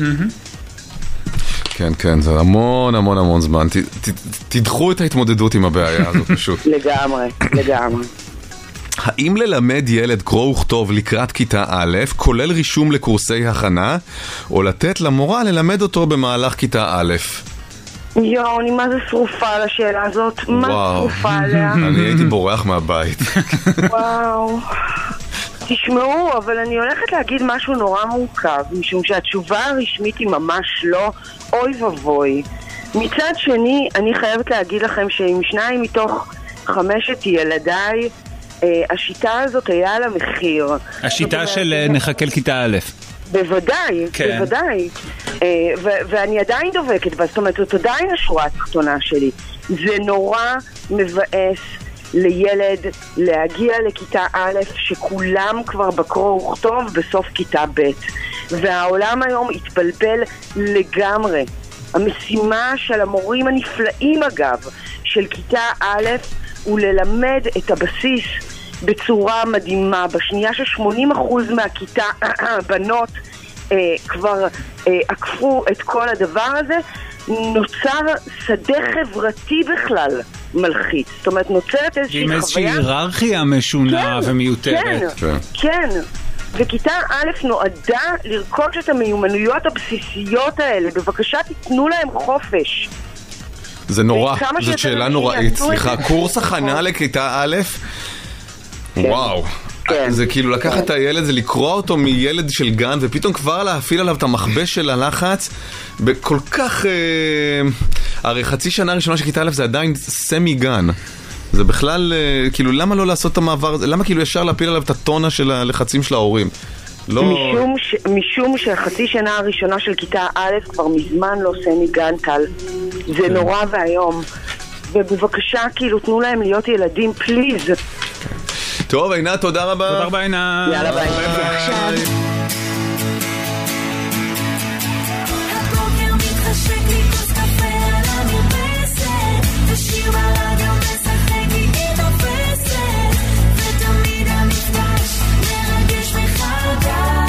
כן, כן, זה המון המון המון זמן. תדחו את ההתמודדות עם הבעיה הזאת פשוט. לגמרי, לגמרי. האם ללמד ילד קרוא וכתוב לקראת כיתה א', כולל רישום לקורסי הכנה, או לתת למורה ללמד אותו במהלך כיתה א'? יואו, אני מה זה שרופה על השאלה הזאת? מה שרופה עליה? אני הייתי בורח מהבית. וואו. תשמעו, אבל אני הולכת להגיד משהו נורא מורכב, משום שהתשובה הרשמית היא ממש לא אוי ובוי. מצד שני, אני חייבת להגיד לכם שעם 2 מתוך 5 ילדיי, השיטה הזאת היה לה מחיר. השיטה של נחכה לכיתה א'. בוודאי, כן. בוודאי. ואני עדיין דובקת, זאת אומרת, זאת עדיין השורה התחתונה שלי. זה נורא מבאס לילד להגיע לכיתה א' שכולם כבר בקרוא וכתוב בסוף כיתה ב', והעולם היום התבלבל לגמרי. המשימה של המורים הנפלאים אגב של כיתה א' הוא ללמד את הבסיס בצורה מדהימה. בשנייה ש80% מהכיתה בנות כבר עקפו את כל הדבר הזה, נוצר שדה חברתי בכלל מלחיץ. זאת אומרת, נוצרת איזושהי חוויה. עם איזושהי היררכיה משונה ומיותרת. כן, כן. וכיתה א' נועדה לרכוש את המיומנויות הבסיסיות האלה. בבקשה תיתנו להם חופש. זה נורא, זאת שאלה נוראית. סליחה, קורס הכנה לכיתה א'? וואו. זה כאילו לקחת את הילד, זה לקרוא אותו מילד של גן, ופתאום כבר להפעיל עליו את המכבש של הלחץ בכל כך... הרי חצי שנה ראשונה של כיתה א' זה עדיין סמי גן. זה בכלל, כאילו, למה לא לעשות את המעבר הזה? למה כאילו ישר להפיל עליו את הטונה של הלחצים של ההורים? לא... משום שהחצי שנה הראשונה של כיתה א' כבר מזמן לא סמי גן טל. זה נורא והיום. ובבקשה, כאילו, תנו להם להיות ילדים, פליז. טוב, עינת, תודה רבה. תודה רבה, עינת. יאללה, ביי. הבוקר מתחשק לי כוס קפה על המרפסת, ושיר ברדיו משחק איתי תופסת, ותמיד המפגש מרגש מחדש.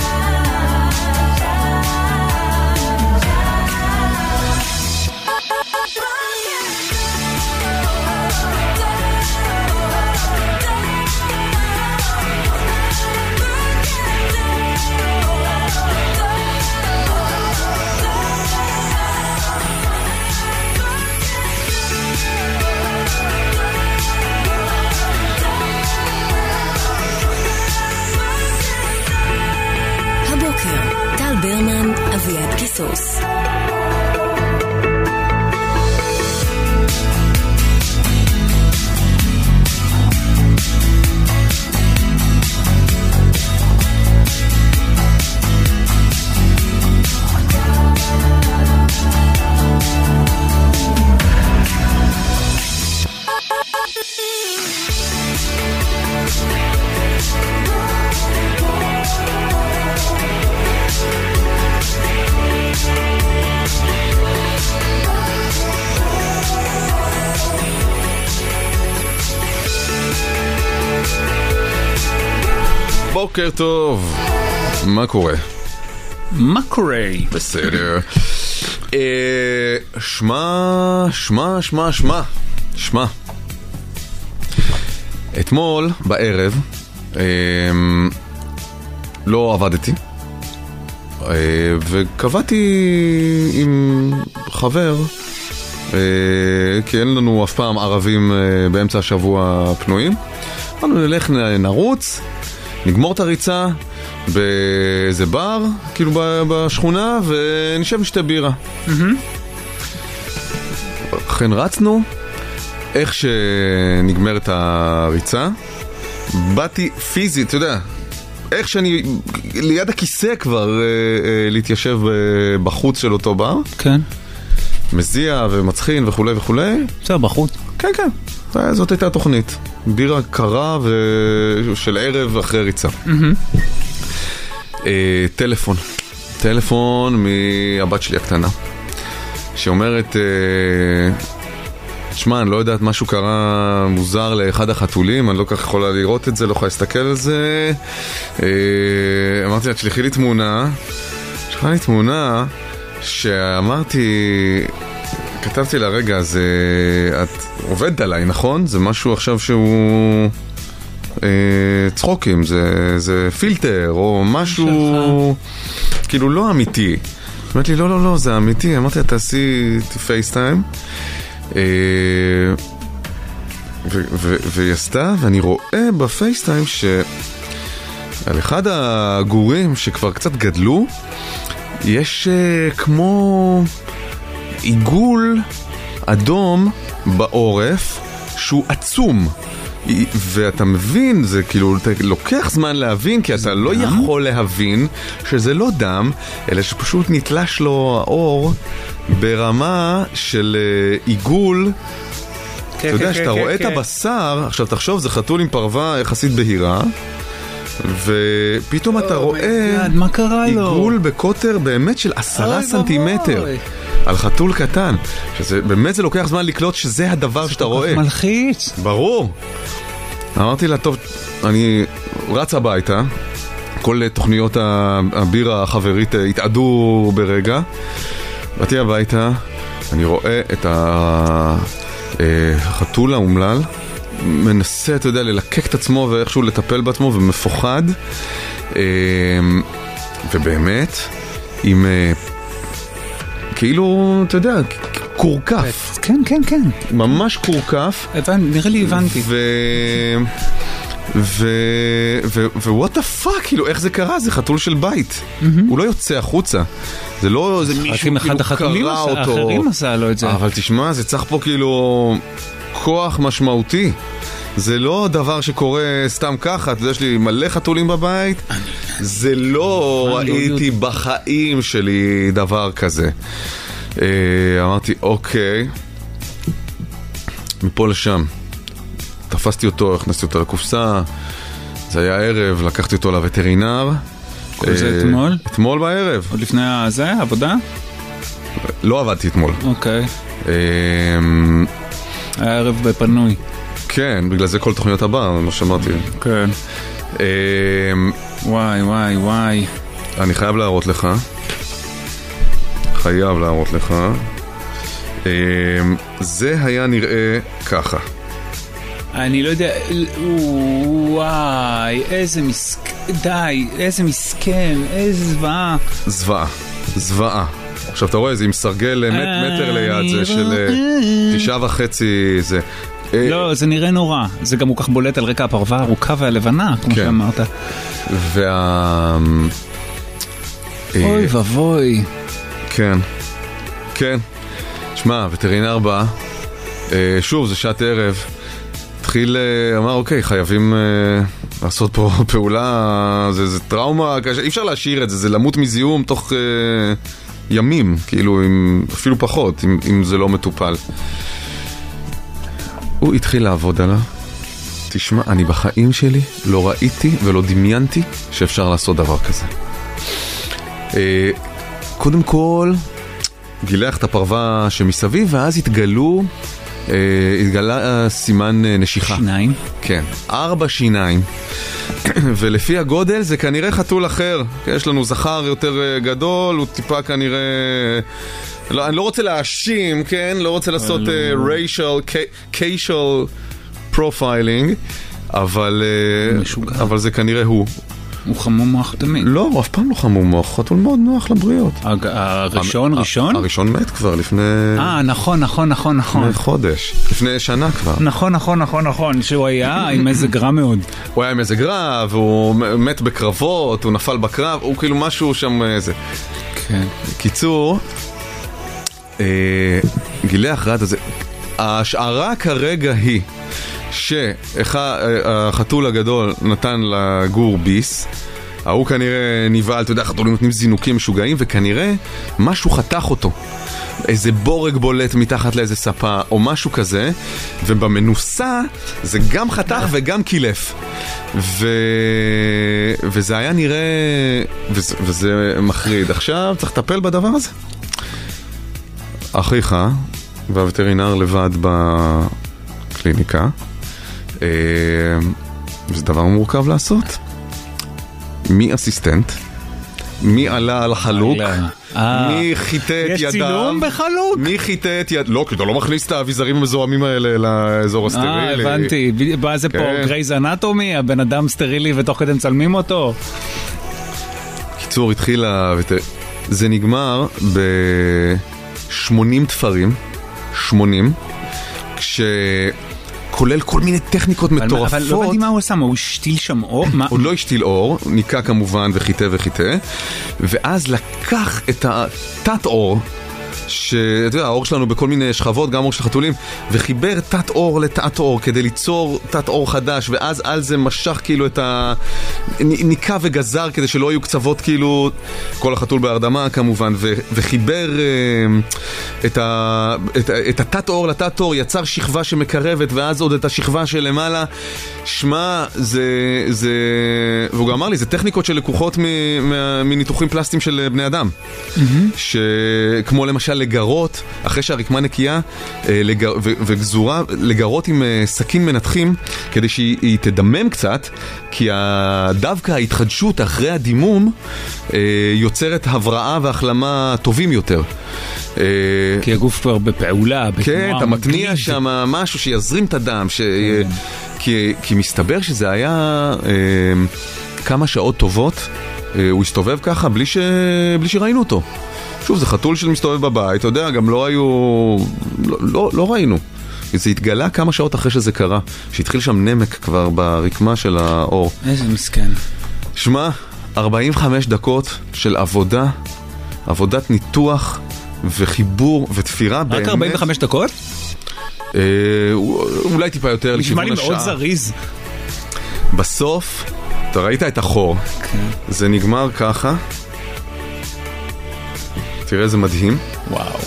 טל ברמן, אביעד קיסוס. בוקר טוב. מה קורה? מה קורה? בסדר. שמע. אתמול בערב לא עבדתי וקבעתי עם חבר, כי אין לנו אף פעם ערבים באמצע השבוע פנויים. אמרנו נלך נרוץ, נגמור את הריצה באיזה בר, כאילו בשכונה, ונשב משתי בירה. אכן רצנו, איך שנגמרת הריצה, באתי פיזית, אתה יודע, איך שאני ליד הכיסא כבר להתיישב בחוץ של אותו בר. כן. מזיע ומצחין וכולי וכולי. בסדר, בחוץ. כן, כן. זאת הייתה תוכנית. בירה קרה של ערב אחרי ריצה. טלפון מהבת שלי הקטנה, שאומרת, שמע, אני לא יודעת, משהו קרה מוזר לאחד החתולים, אני לא כך יכולה לראות את זה, לא יכולה להסתכל על זה. אמרתי לה, תשלחי לי תמונה, שאמרתי, כתבתי לה, רגע, את עובדת עליי, נכון? זה משהו עכשיו שהוא צחוקים, זה פילטר, או משהו כאילו לא אמיתי. אמרתי לי, לא, זה אמיתי. אמרתי לה, תעשי פייסטיים. והיא עשתה, ואני רואה בפייסטיים שעל אחד הגורים שכבר קצת גדלו, יש כמו עיגול אדום בעורף שהוא עצום, ואתה מבין, זה כאילו לוקח זמן להבין, כי אתה לא יכול להבין שזה לא דם, אלא שפשוט נתלש לו האור ברמה של עיגול. אתה יודע, שאתה רואה את הבשר, עכשיו תחשוב, זה חתול עם פרווה יחסית בהירה, ופתאום אתה רואה עיגול בקוטר באמת של 10 סנטימטר על חתול קטן, באמת זה לוקח זמן לקלוט שזה הדבר שאתה רואה. זה כל כך מלחיץ. ברור. אמרתי לה, טוב, אני רץ הביתה, כל תוכניות הבירה החברית התעדו ברגע, באתי הביתה, אני רואה את החתול האומלל מנסה, אתה יודע, ללקק את עצמו ואיכשהו לטפל בעצמו, ומפוחד, ובאמת עם כאילו, אתה יודע, קורקף. כן, כן, כן. ממש קורקף. נראה לי הבנתי. what the fuck, כאילו, איך זה קרה? זה חתול של בית. הוא לא יוצא החוצה. זה לא, זה מישהו כאילו קרא אותו. האחרים עשה לו את זה. אבל תשמע, זה צריך פה כאילו כוח משמעותי. זה לא דבר שקורה סתם ככה. אתה יודע, יש לי מלא חתולים בבית. זה לא ראיתי בחיים שלי דבר כזה. אמרתי, אוקיי, מפה לשם. תפסתי אותו, הכנסתי אותו לקופסה, זה היה ערב, לקחתי אותו לווטרינר. כל זה אתמול? אתמול בערב. עוד לפני זה, עבודה? לא עבדתי אתמול. אוקיי. היה ערב בפנוי. כן, בגלל זה כל תוכניות הבא, מה שאמרתי. כן. וואי. אני חייב להראות לך. זה היה נראה ככה. אני לא יודע, וואי, איזה די, איזה מסכן, איזה זוועה. עכשיו אתה רואה, זה עם סרגל מטר ליד, זה של 9.5 זה. לא, זה נראה נורא. זה גם הוא כך בולט על רקע הפרווה הארוכה והלבנה, כמו שאמרת. אוי ובוי. כן. שמע, וטרינר בא, שוב, זה שעת ערב, התחיל, אמר, אוקיי, חייבים לעשות פה פעולה, זה טראומה קשה, אי אפשר להשאיר את זה, זה למות מזיהום תוך ימים, כאילו, אפילו פחות, אם זה לא מטופל. הוא התחיל לעבוד עליו. תשמע, אני בחיים שלי לא ראיתי ולא דמיינתי שאפשר לעשות דבר כזה. קודם כל, גילח את הפרווה שמסביב, ואז התגלה סימן נשיכה. שיניים? כן, 4 שיניים. ולפי הגודל זה כנראה חתול אחר. יש לנו זכר יותר גדול, הוא טיפה כנראה... לא, אני לא רוצה להאשים, כן? לא רוצה לעשות racial profiling, אבל זה כנראה הוא. הוא חמום מוח תמיד. לא, הוא אף פעם לא חמום מוח, חתול מאוד נוח לבריאות. הראשון? הראשון מת כבר לפני... נכון. לפני חודש, לפני שנה כבר. נכון, שהוא היה עם איזה גרע מאוד. הוא היה עם איזה גרע, והוא מת בקרבות, הוא נפל בקרב, הוא כאילו משהו שם איזה... כן. קיצור, גילח רד הזה, ההשערה כרגע היא שהחתול הגדול נתן לגור ביס, הוא כנראה נבעל, אתה יודע, חתולים נותנים זינוקים משוגעים, וכנראה משהו חתך אותו. איזה בורג בולט מתחת לאיזה ספה, או משהו כזה, ובמנוסה זה גם חתך וגם קילף. וזה היה נראה, וזה מחריד. עכשיו צריך לטפל בדבר הזה. אחיך והווטרינר לבד בקליניקה, וזה דבר מורכב לעשות. מי אסיסטנט? מי עלה על חלוק? מי חיטה את ידם? יש צילום בחלוק? מי חיטה את ידם? לא, כי אתה לא מכניס את האביזרים המזוהמים האלה לאזור הסטרילי. הבנתי. מה זה פה? גרייז אנטומי? הבן אדם סטרילי ותוך כדי מצלמים אותו? קיצור, התחילה... זה נגמר ב-80 תפרים. 80. כולל כל מיני טכניקות מטורפות. אבל לא הבנתי מה הוא עשה, הוא השתיל שם אור? הוא לא השתיל אור, ניקה כמובן וחיטה, ואז לקח את התת אור, שאתה יודע, האור שלנו בכל מיני שכבות, גם אור של חתולים, וחיבר תת אור לתת אור כדי ליצור תת אור חדש, ואז על זה משך כאילו את ניקה וגזר כדי שלא יהיו קצוות כאילו, כל החתול בהרדמה כמובן, וחיבר את התת אור לתת אור, יצר שכבה שמקרבת, ואז עוד את השכבה שלמעלה. שמה, זה והוא גם אמר לי, זה טכניקות שלקוחות מניתוחים פלסטיים של בני אדם, שכמו למשל לגרות, אחרי שהרקמה נקייה וגזורה, לגרות עם סכין מנתחים כדי שהיא תדמם קצת, כי דווקא ההתחדשות אחרי הדימום יוצרת הבראה והחלמה טובים יותר. כי הגוף כבר בפעולה. כן, אתה מתניע שם משהו שיזרים את הדם, כי מסתבר שזה היה כמה שעות טובות, הוא הסתובב ככה בלי שראינו אותו. שוב, זה חתול שמסתובב בבית, אתה יודע, גם לא היו... לא ראינו. זה התגלה כמה שעות אחרי שזה קרה, שהתחיל שם נמק כבר ברקמה של האור. איזה מסכן. שמע, 45 דקות של עבודת ניתוח וחיבור ותפירה באמת. רק 45 דקות? אולי טיפה יותר לכיוון השעה. נשמע לי מאוד זריז. בסוף, אתה ראית את החור. זה נגמר ככה. תראה איזה מדהים. וואו.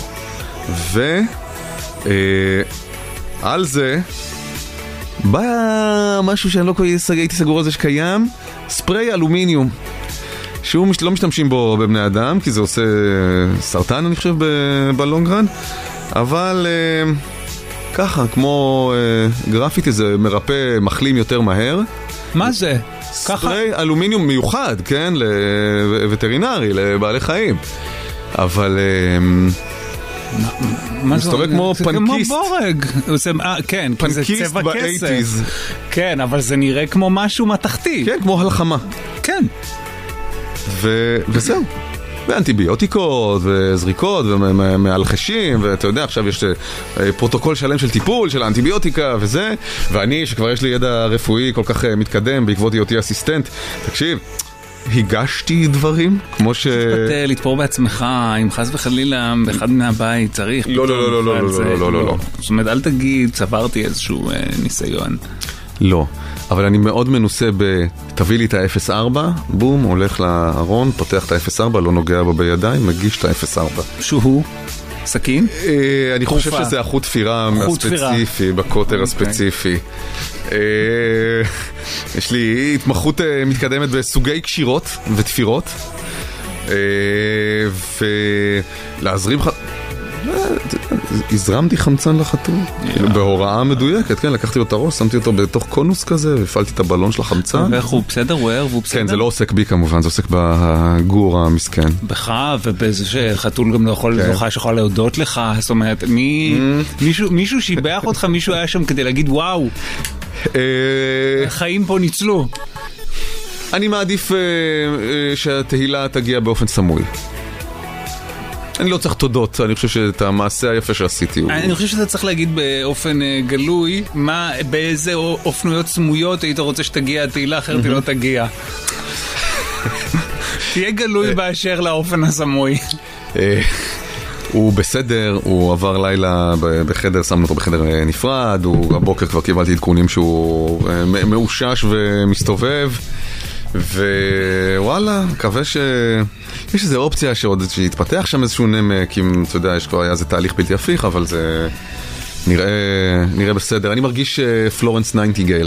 על זה בא משהו שאני לא הייתי סגור על זה שקיים, ספרי אלומיניום, שהוא לא משתמשים בו בבני אדם, כי זה עושה סרטן אני חושב בלונגרן, אבל ככה, כמו גרפיטי, זה מרפא מחלים יותר מהר. מה זה? ספרי אלומיניום מיוחד, כן? לווטרינרי, לבעלי חיים. אבל מסתובב כמו פנקיסט. זה כמו בורג. כן, פנקיסט ב-80s. כן, אבל זה נראה כמו משהו מתחתי. כן, כמו הלחמה. כן. וזהו. ואנטיביוטיקות וזריקות ומאלחשים, ואתה יודע, עכשיו יש פרוטוקול שלם של טיפול, של האנטיביוטיקה וזה, ואני, שכבר יש לי ידע רפואי כל כך מתקדם בעקבות היותי אסיסטנט, תקשיב, הגשתי דברים כמו ש... תשפט לתפור בעצמך, אם חס וחלילה באחד מהבית צריך... לא. זאת אומרת, אל תגיד, צברתי איזשהו ניסיון. לא, אבל אני מאוד מנוסה תביא לי את ה-04, בום, הולך לארון, פותח את ה-04, לא נוגע בו בידיים, מגיש את ה-04. שהוא? סכין? אני חושב שזה החוט תפירה הספציפי, בקוטר הספציפי. יש לי התמחות מתקדמת בסוגי קשירות ותפירות, ולהזרים הזרמתי חמצן לחתול בהוראה מדויקת, כן, לקחתי לו את הראש, שמתי אותו בתוך קונוס כזה והפעלתי את הבלון של החמצן. ואיך הוא בסדר? הוא ער והוא בסדר? כן, זה לא עוסק בי כמובן, זה עוסק בגור המסכן. בך ובזה שחתול גם לא יכול זוכה שיכול להודות לך, זאת אומרת, מישהו שיבח אותך, מישהו היה שם כדי להגיד וואו, החיים פה ניצלו. אני מעדיף שהתהילה תגיע באופן סמוי. אני לא צריך תודות, אני חושב שאת המעשה היפה שעשיתי אני חושב שאתה צריך להגיד באופן גלוי באיזה אופנויות סמויות היית רוצה שתגיע התהילה, אחרת היא לא תגיע. תהיה גלוי באשר לאופן הסמוי. הוא בסדר, הוא עבר לילה בחדר, שמנו אותו בחדר נפרד, הבוקר כבר קיבלתי עדכונים שהוא מאושש ומסתובב, ווואלה, מקווה שיש איזו אופציה שעוד שיתפתח שם איזשהו נמק, אם אתה יודע, יש כבר היה איזה תהליך בלתי הפיך, אבל זה נראה בסדר. אני מרגיש פלורנס ניינטיגייל,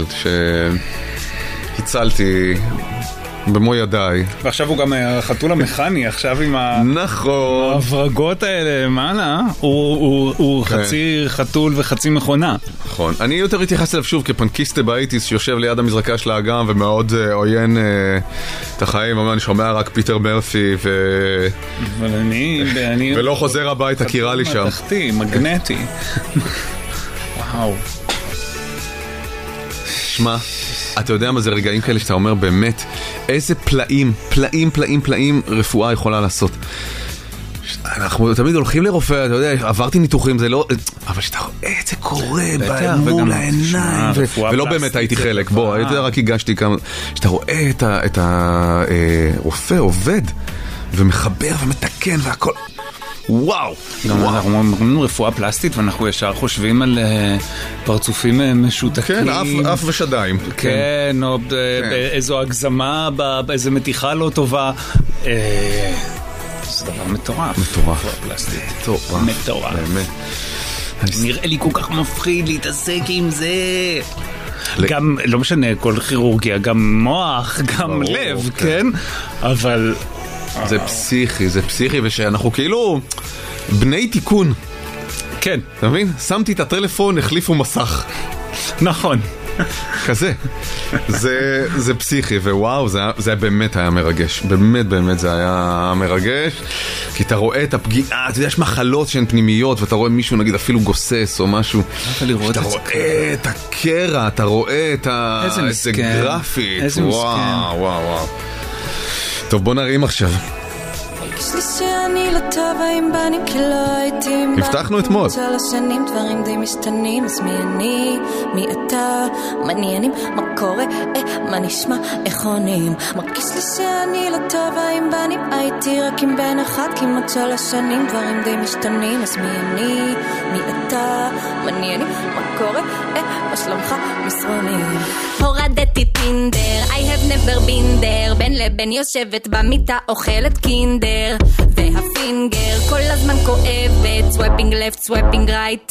שהצלתי במו ידיי. ועכשיו הוא גם החתול המכני, עכשיו עם ההברגות האלה, מעלה, הוא חצי חתול וחצי מכונה. נכון. אני יותר התייחס אליו שוב כפנקיסטה באיטיס שיושב ליד המזרקה של האגם ומאוד עוין את החיים, אבל אני שומע רק פיטר מרפי ולא חוזר הביתה, קירה לי שם. מתחתי, מגנטי. וואו. שמע, אתה יודע מה זה רגעים כאלה שאתה אומר באמת איזה פלאים רפואה יכולה לעשות. אנחנו תמיד הולכים לרופא, אתה יודע, עברתי ניתוחים, זה לא, אבל שאתה רואה את זה קורה מול העיניים, ולא באמת הייתי חלק, בוא, רק הגשתי כמה, שאתה רואה את הרופא עובד ומחבר ומתקן והכל, וואו. אנחנו אומרים רפואה פלסטית ואנחנו ישר חושבים על פרצופים משותקים. כן, אף ושדיים. כן, או איזו הגזמה, איזו מתיחה לא טובה. זה דבר מטורף. רפואה פלסטית. מטורף. באמת. נראה לי כל כך מפחיד להתעסק עם זה. גם, לא משנה, כל כירורגיה, גם מוח, גם לב, כן? אבל... זה פסיכי, ושאנחנו כאילו בני תיקון. כן. אתה מבין? שמתי את הטלפון, החליפו מסך. נכון. כזה. זה פסיכי, ווואו, זה באמת היה מרגש. באמת זה היה מרגש. כי אתה רואה את הפגיעה, אתה יודע, יש מחלות שהן פנימיות, ואתה רואה מישהו, נגיד, אפילו גוסס או משהו. אתה רואה את הקרע, אתה רואה את איזה גרפית. איזה מסכן. וואו. טוב, בוא נרים עכשיו. הבטחנו אתמול. 3 שנים דברים די משתנים, אז מי אני, מי אתה, מעניינים, מה קורה, מה נשמע, איך עונים. מרגיש לי שאני לא טוב, האם בנים הייתי רק עם בן אחד, כמעט 3 שנים דברים די משתנים, אז מי אני, מי אתה, מעניינים, מה קורה, מה שלומך, מסרונים. הורדתי טינדר, I have never been there, בין לבין יושבת במיטה, אוכלת קינדר, והפינגר כל הזמן כואבת, סוואפינג לפט, סוואפינג רייט,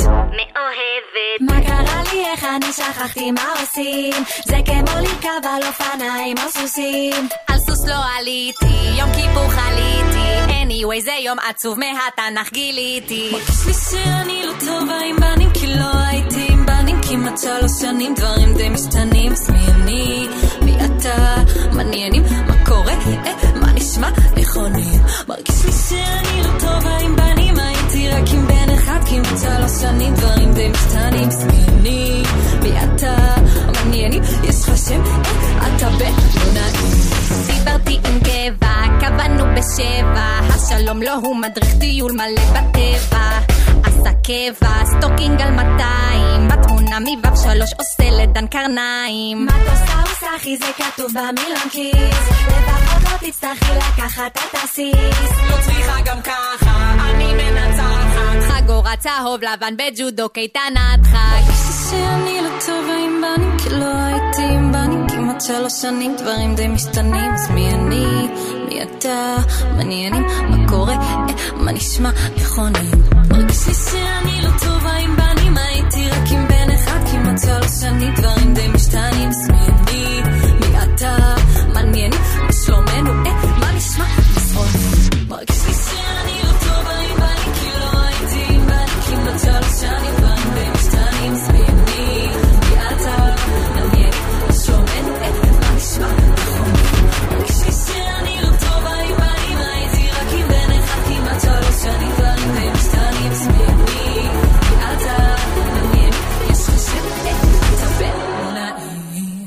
מאוהבת. מה קרה לי, איך אני שכחתי מה עושים, זה כמו לרכב על אופניים או סוסים, על סוס לא עליתי, יום כיפור חליתי, anyway זה יום עצוב מהתנ"ך גיליתי. מרגיש לי שאני לא טובה עם בנים, כי לא הייתי עם בנים כמעט 3 שנים, דברים די משתנים, אז מי אני, מי אתה, מעניינים, מה קורה, מה נשמע, איך עונים. מרגיש לי שאני לא טובה עם בנים, הייתי רק עם בן אחד כמעט 3 שנים, דברים די משתנים, אז מי אני, מי אתה, מעניינים, יש לך שם, אתה בטח לא נעים. דיברתי עם גבע, קבענו ב7, השלום לא הוא מדריך טיול מלא בטבע, עשה קבע, סטוקינג על 200, בתמונה מבב 3 עושה לדן קרניים. מה תעושה וסחי זה כתוב במילון כיס, לפחות לא תצטרכי לקחת את הסיס, לא צריכה גם ככה, אני מנצחת, חגורה צהוב לבן בג'ודו קייטנת חג. מרגיש שאני לא טובה עם בנים, כי לא הייתי עם בנים כמעט 3 שנים, דברים די משתנים, אז מי אני, מי אתה, מעניינים, מה קורה, מה נשמע, איך עונים. מרגיש לי שאני לא טובה עם בנים, הייתי רק עם בן אחד כמעט 3 שנים, דברים די משתנים, אז מי אני, מי אתה, מעניינים, בשלומנו, מה נשמע, מסרונים. מרגיש לי שאני לא טובה עם בנים, כי לא הייתי עם בנים כמעט 3 שנים, דברים די משתנים, אז מי אני, מי אתה, מעניינים, בשלומנו, מה נשמע, מסרונים. מרגיש לי שאני לא טובה עם בנים, הייתי רק עם בן אחד כמעט 3 שנים, דברים די משתנים, אז מי אני, מי אתה, מעניינים, יש חשב, אתה בן נעים.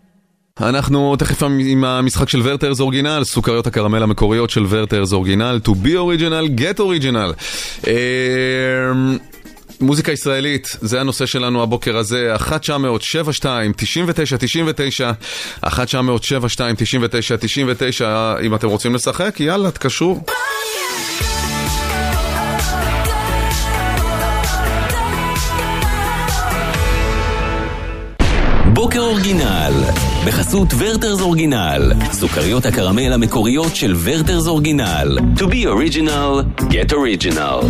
אנחנו תכף עם המשחק של ורטרס אורגינל, סוכריות הקרמל המקוריות של ורטרס אורגינל, to be original, get original. מוזיקה ישראלית, זה הנושא שלנו הבוקר הזה, 1-900-72-99-99, 1-900-72-99-99, אם אתם רוצים לשחק, יאללה, תקשרו. אורגינל. בחסות ורטרס אורגינל. סוכריות הקרמל המקוריות של ורטרס אורגינל. To be original, get original.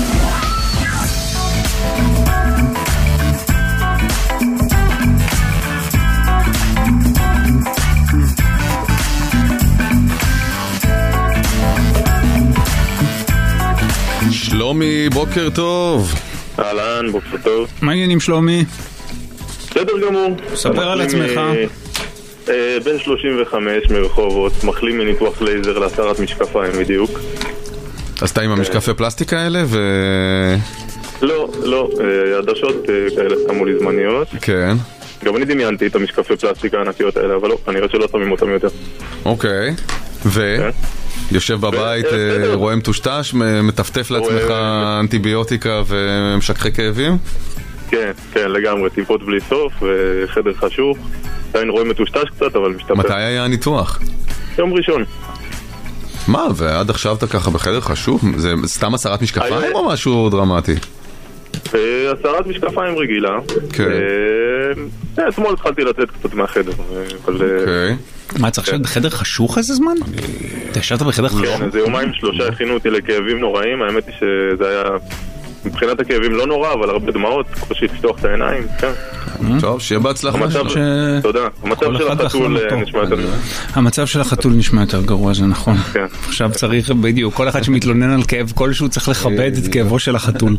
שלומי, בוקר טוב. אהלן, בוקר טוב. מה העניינים שלומי? בסדר גמור. ספר על עצמך. בן 35 מרחובות, מחלים מניתוח לייזר להסרת משקפיים בדיוק. אז אתה עם המשקפי פלסטיק האלה ו... לא, עדשות כאלה שמו לי זמניות. כן. גם אני דמיינתי את המשקפי פלסטיק הענקיות האלה, אבל לא, אני רואה שלא שמים אותם יותר. אוקיי, יושב בבית, רואה מטושטש, מטפטף לעצמך אנטיביוטיקה ומשככי כאבים? כן, לגמרי, טיפות בלי סוף וחדר חשוך. עדיין רואה מטושטש קצת, אבל משתפר. מתי היה הניתוח? יום ראשון. מה, ועד עכשיו אתה ככה בחדר חשוך? זה סתם הסרת משקפיים או משהו דרמטי? הסרת משקפיים רגילה. כן. אתמול התחלתי לצאת קצת מהחדר. אוקיי. מה, צריך לשבת בחדר חשוך איזה זמן? אתה ישבת בחדר חשוך? כן, איזה יומיים שלושה הכינו אותי לכאבים נוראים. האמת היא שזה היה, מבחינת הכאבים לא נורא, אבל הרבה דמעות, קושי לפתוח את העיניים, כן. טוב, שיהיה בהצלחה. תודה. המצב של החתול נשמע יותר גרוע. המצב של החתול נשמע יותר גרוע, זה נכון. עכשיו צריך, בדיוק, כל אחד שמתלונן על כאב כלשהו צריך לכבד את כאבו של החתול.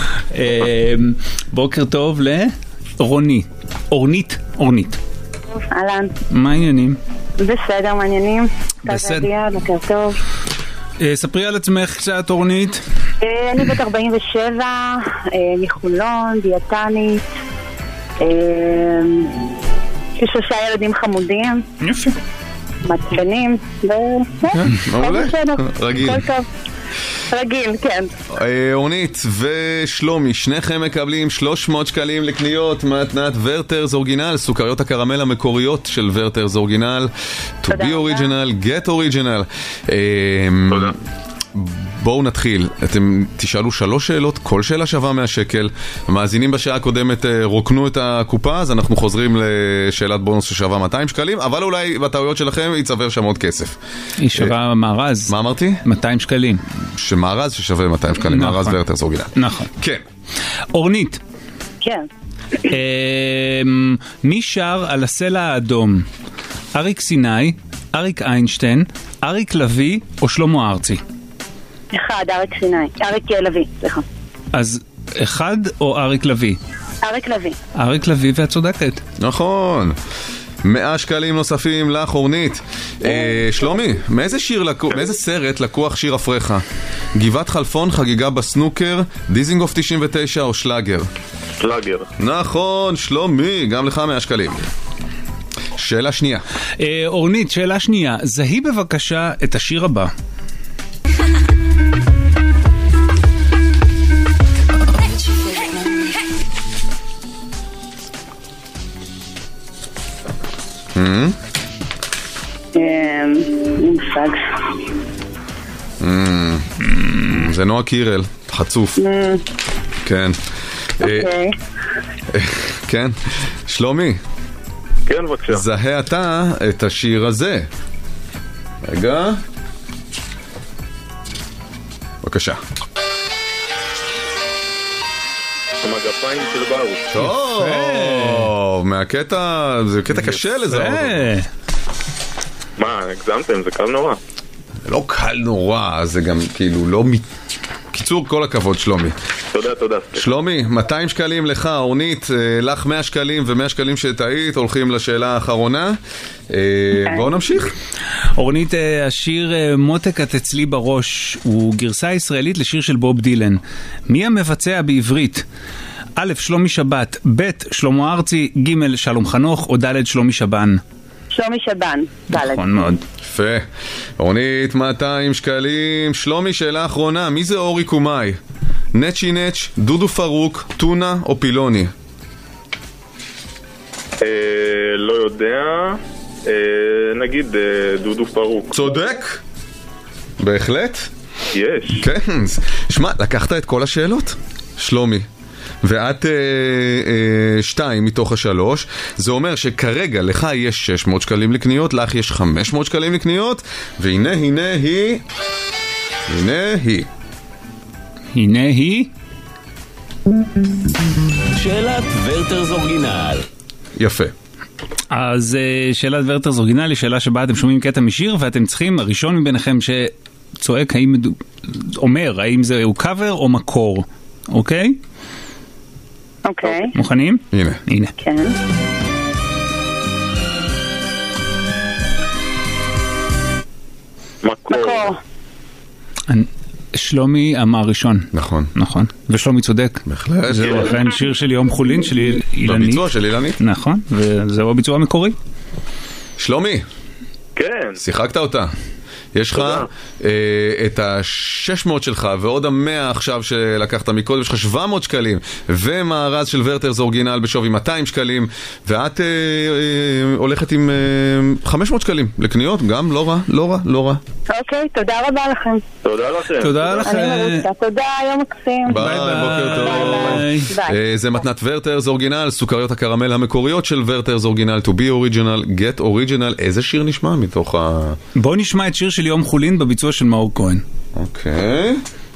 בוקר טוב לרוני. אורנית. אהלן. מה העניינים? בסדר, מעניינים. בסדר. בוקר טוב. ספרי על עצמך קצת, אורנית. אני בת 47, מחולון, דיאטנית. יש 3 ילדים חמודים. יפה. מעצבנים. מעולה. רגיל. כל טוב. רגיל, כן. אורנית ושלומי, שניכם מקבלים 300 שקלים לקניות מתנת ורטרס אורגינל, סוכריות הקרמל המקוריות של ורטרס אורגינל. To be original, get original. תודה. בואו נתחיל. אתם תשאלו 3 שאלות, כל שאלה שווה 100 שקל. המאזינים בשעה הקודמת רוקנו את הקופה, אז אנחנו חוזרים לשאלת בונוס ששווה 200 שקלים, אבל אולי בטעויות שלכם יצבר שם עוד כסף. היא שווה מארז. מה אמרתי? 200 שקלים. שמארז ששווה 200 שקלים, מארז ורטרס אורגינל. נכון. כן. אורנית. כן. מי שר על הסלע האדום? אריק סיני, אריק איינשטיין, אריק לוי או שלמה ארצי? אריק לוי, סליחה. אז אחד או אריק לוי? אריק לוי. אריק לוי, ואת צודקת. נכון. 100 שקלים נוספים לך, אורנית. שלומי, מאיזה סרט לקוח שיר אפריך? גבעת חלפון, חגיגה בסנוקר, דיזינגוף 99 או שלאגר? שלאגר. נכון, שלומי, גם לך 100 שקלים. שאלה שנייה. אורנית, שאלה שנייה. זהי בבקשה את השיר הבא. מושג. זה נועה קירל, חצוף. כן. אוקיי. כן. שלומי. כן, בבקשה. זהה אתה את השיר הזה. רגע. בבקשה. המגפיים של ברוש. טוב, מהקטע, זה קטע קשה לזה. מה, הגזמתם? זה קל נורא. לא קל נורא, זה גם כאילו לא... קיצור, כל הכבוד, שלומי. תודה. שלומי, 200 שקלים לך, אורנית, לך 100 שקלים ו100 שקלים שטעית, הולכים לשאלה האחרונה. בואו נמשיך. אורנית, השיר מותק את אצלי בראש הוא גרסה ישראלית לשיר של בוב דילן. מי המבצע בעברית? א', שלומי שבת, ב', שלמה ארצי, ג', שלום חנוך או ד', שלומי שבן? שלומי שבן, ד'. נכון מאוד. יפה. אורנית, 200 שקלים. שלומי, שאלה אחרונה, מי זה אורי קומאי? נצ'י נצ', דודו פרוק, טונה או פילוני? לא יודע. נגיד דודו פרוק. צודק? בהחלט? יש. כן. שמע, לקחת את כל השאלות? שלומי. ואת 2 מתוך 3. זה אומר שכרגע לך יש 600 שקלים לקניות, לך יש 500 שקלים לקניות, והנה היא. הנה היא שאלת ורטרס אורגינל. יפה. אז שאלת ורטרס אורגינל היא שאלה שבה אתם שומעים קטע משיר ואתם צריכים, הראשון מביניכם שצועק אומר האם זהו קאבר או מקור, אוקיי? אוקיי. מוכנים? הנה. כן. מקור. שלומי אמר ראשון. נכון. ושלומי צודק. בהחלט. זהו אכן שיר של יום חולין של אילנית. בביצוע של אילנית. נכון, וזהו הביצוע המקורי. שלומי. כן. שיחקת אותה. יש לך את ה-600 שלך ועוד ה-100 עכשיו שלקחת מקודם, יש לך 700 שקלים ומארז של ורטרס אורגינל בשווי 200 שקלים ואת הולכת עם 500 שקלים לקניות, גם לא רע. אוקיי, תודה רבה לכם. תודה לכם. אני מרוצה, תודה, יום מקסים. ביי, בוקר טוב. זה מתנת ורטרס אורגינל, סוכריות הקרמל המקוריות של ורטרס אורגינל, to be original, get original. איזה שיר נשמע מתוך ה... בוא נשמע את שיר של יום חולין בביצוע של מאור כהן. אוקיי.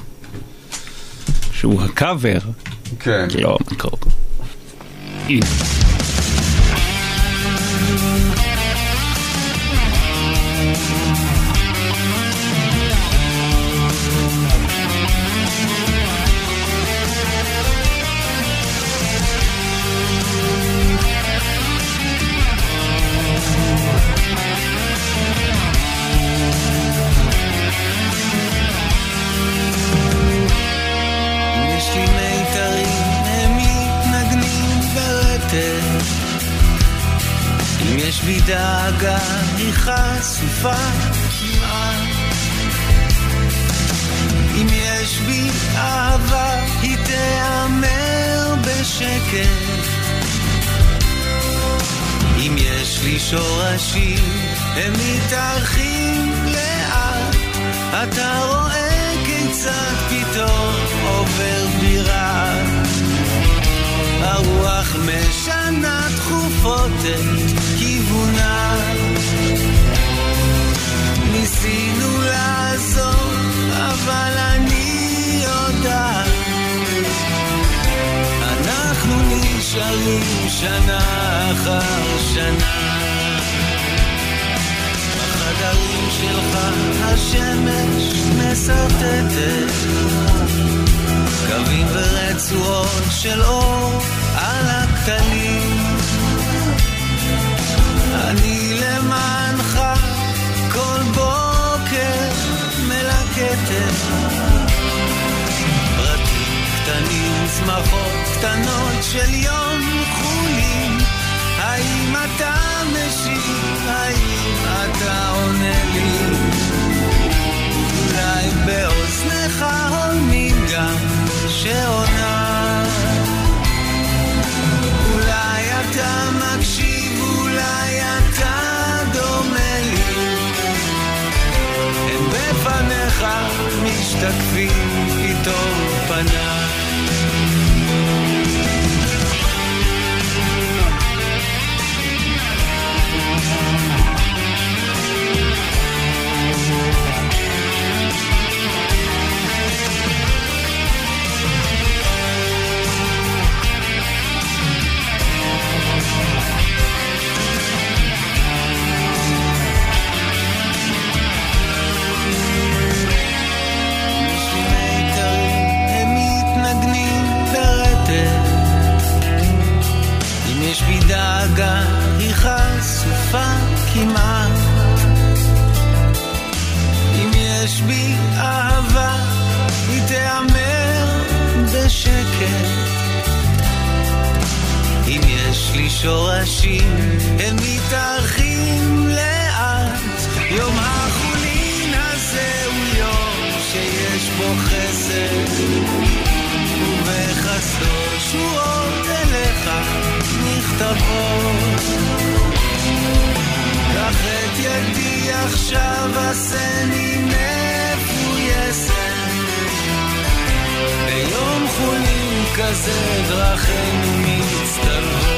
שהוא הקאבר. כן. לא, מקור. דאגה היא חשופה כמעט, אם יש בי אהבה היא תאמר בשקט, אם יש לי שורשים הם מתארחים לאט, אתה רואה כיצד פתאום עובר בירה, הרוח משנה תכופות את כיוונה, ניסינו לעזור אבל אני יודעת, אנחנו נשארים שנה אחר שנה, בחדרים שלך השמש מסרטטת קווים ורצועות של אור על הכתלים, אני למענך כל בוקר מלקטת פרטים קטנים, שמחות קטנות של יום חולין, האם אתה משיב, האם אתה עונה לי, אולי באוזנך עונים גם שעונה, אולי אתה מקשיב, אולי אתה דומה לי, הם בפניך משתקפים פתאום פניי, יש בי דאגה היא חשופה כמעט, אם יש בי אהבה היא תאמר בשקט, אם יש לי שורשים הם מתארחים לאט, יום החולין הזה הוא יום שיש בו חסד ובחסדו שורות אליך נכתבות, קח את ידי עכשיו עשני מפויסת, ביום חולין כזה אחינו מצטלבות.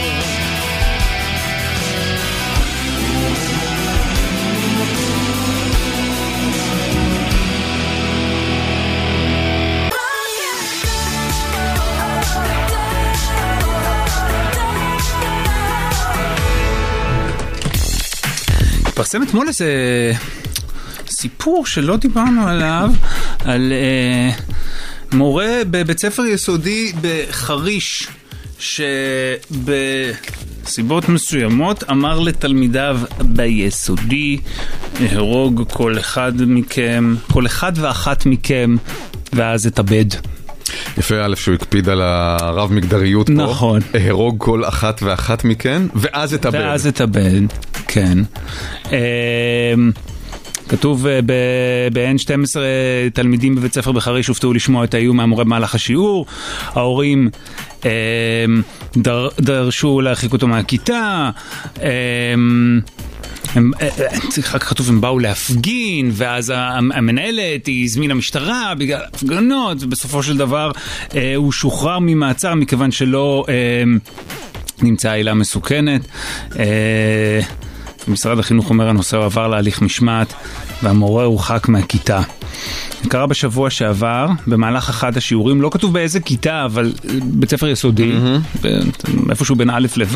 התפרסם אתמול איזה סיפור שלא דיברנו עליו, על מורה בבית ספר יסודי בחריש, שבסיבות מסוימות אמר לתלמידיו ביסודי, להרוג כל אחד מכם, כל אחד ואחת מכם, ואז אתאבד. יפה, א' שהוא הקפיד על הרב מגדריות פה. נכון. להרוג כל אחת ואחת מכן, ואז אתאבד. ואז אתאבד, כן. כתוב ב-N12 תלמידים בבית ספר בחריש הופתעו לשמוע את האיום מהמורה במהלך השיעור. ההורים דרשו להרחיק אותו מהכיתה. כתוב הם באו להפגין, ואז המנהלת היא הזמינה משטרה בגלל הפגנות, ובסופו של דבר הוא שוחרר ממעצר מכיוון שלא נמצאה עילה מסוכנת. משרד החינוך אומר הנושא הוא עבר להליך משמעת והמורה הורחק מהכיתה. קרה בשבוע שעבר, במהלך אחד השיעורים, לא כתוב באיזה כיתה, אבל בית ספר יסודי, איפשהו בין א' לו',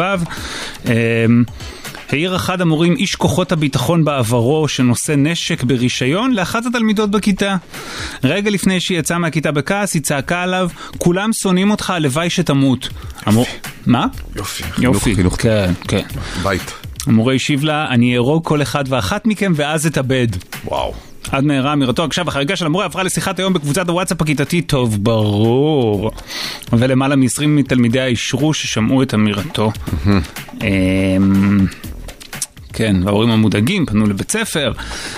העיר אחד המורים איש כוחות הביטחון בעברו שנושא נשק ברישיון לאחת התלמידות בכיתה. רגע לפני שהיא יצאה מהכיתה בכעס, היא צעקה עליו, כולם שונאים אותך, הלוואי שתמות. מה? יופי. חינוך. כן, כן. בית. המורה השיב לה, אני אהרוג כל אחד ואחת מכם ואז אתאבד. וואו. עד מהרה אמירתו. עכשיו החריגה של המורה הפכה לשיחת היום בקבוצת הוואטסאפ הכיתתית. טוב, ברור. ולמעלה מ-20 מתלמידיה אישרו ששמעו את אמירתו. כן, וההורים המודאגים פנו לבית ספר,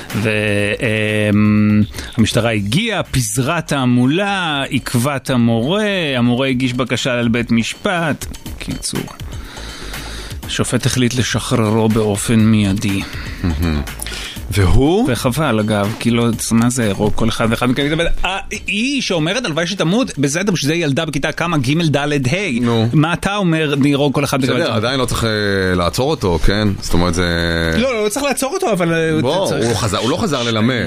והמשטרה הגיעה, פיזרה תעמולה, עקבה את המורה הגיש בקשה לבית משפט. קיצור. השופט החליט לשחררו באופן מיידי. והוא? וחבל אגב, כאילו, מה זה, הרוג כל אחד ואחד מכם, היא שאומרת הלוואי שתמות, בסדר, שזה ילדה בכיתה כמה ג' ד' ה', מה אתה אומר, נהרוג כל אחד? בסדר, עדיין לא צריך לעצור אותו, כן? זאת אומרת זה... לא צריך לעצור אותו, אבל... בוא, הוא לא חזר ללמד.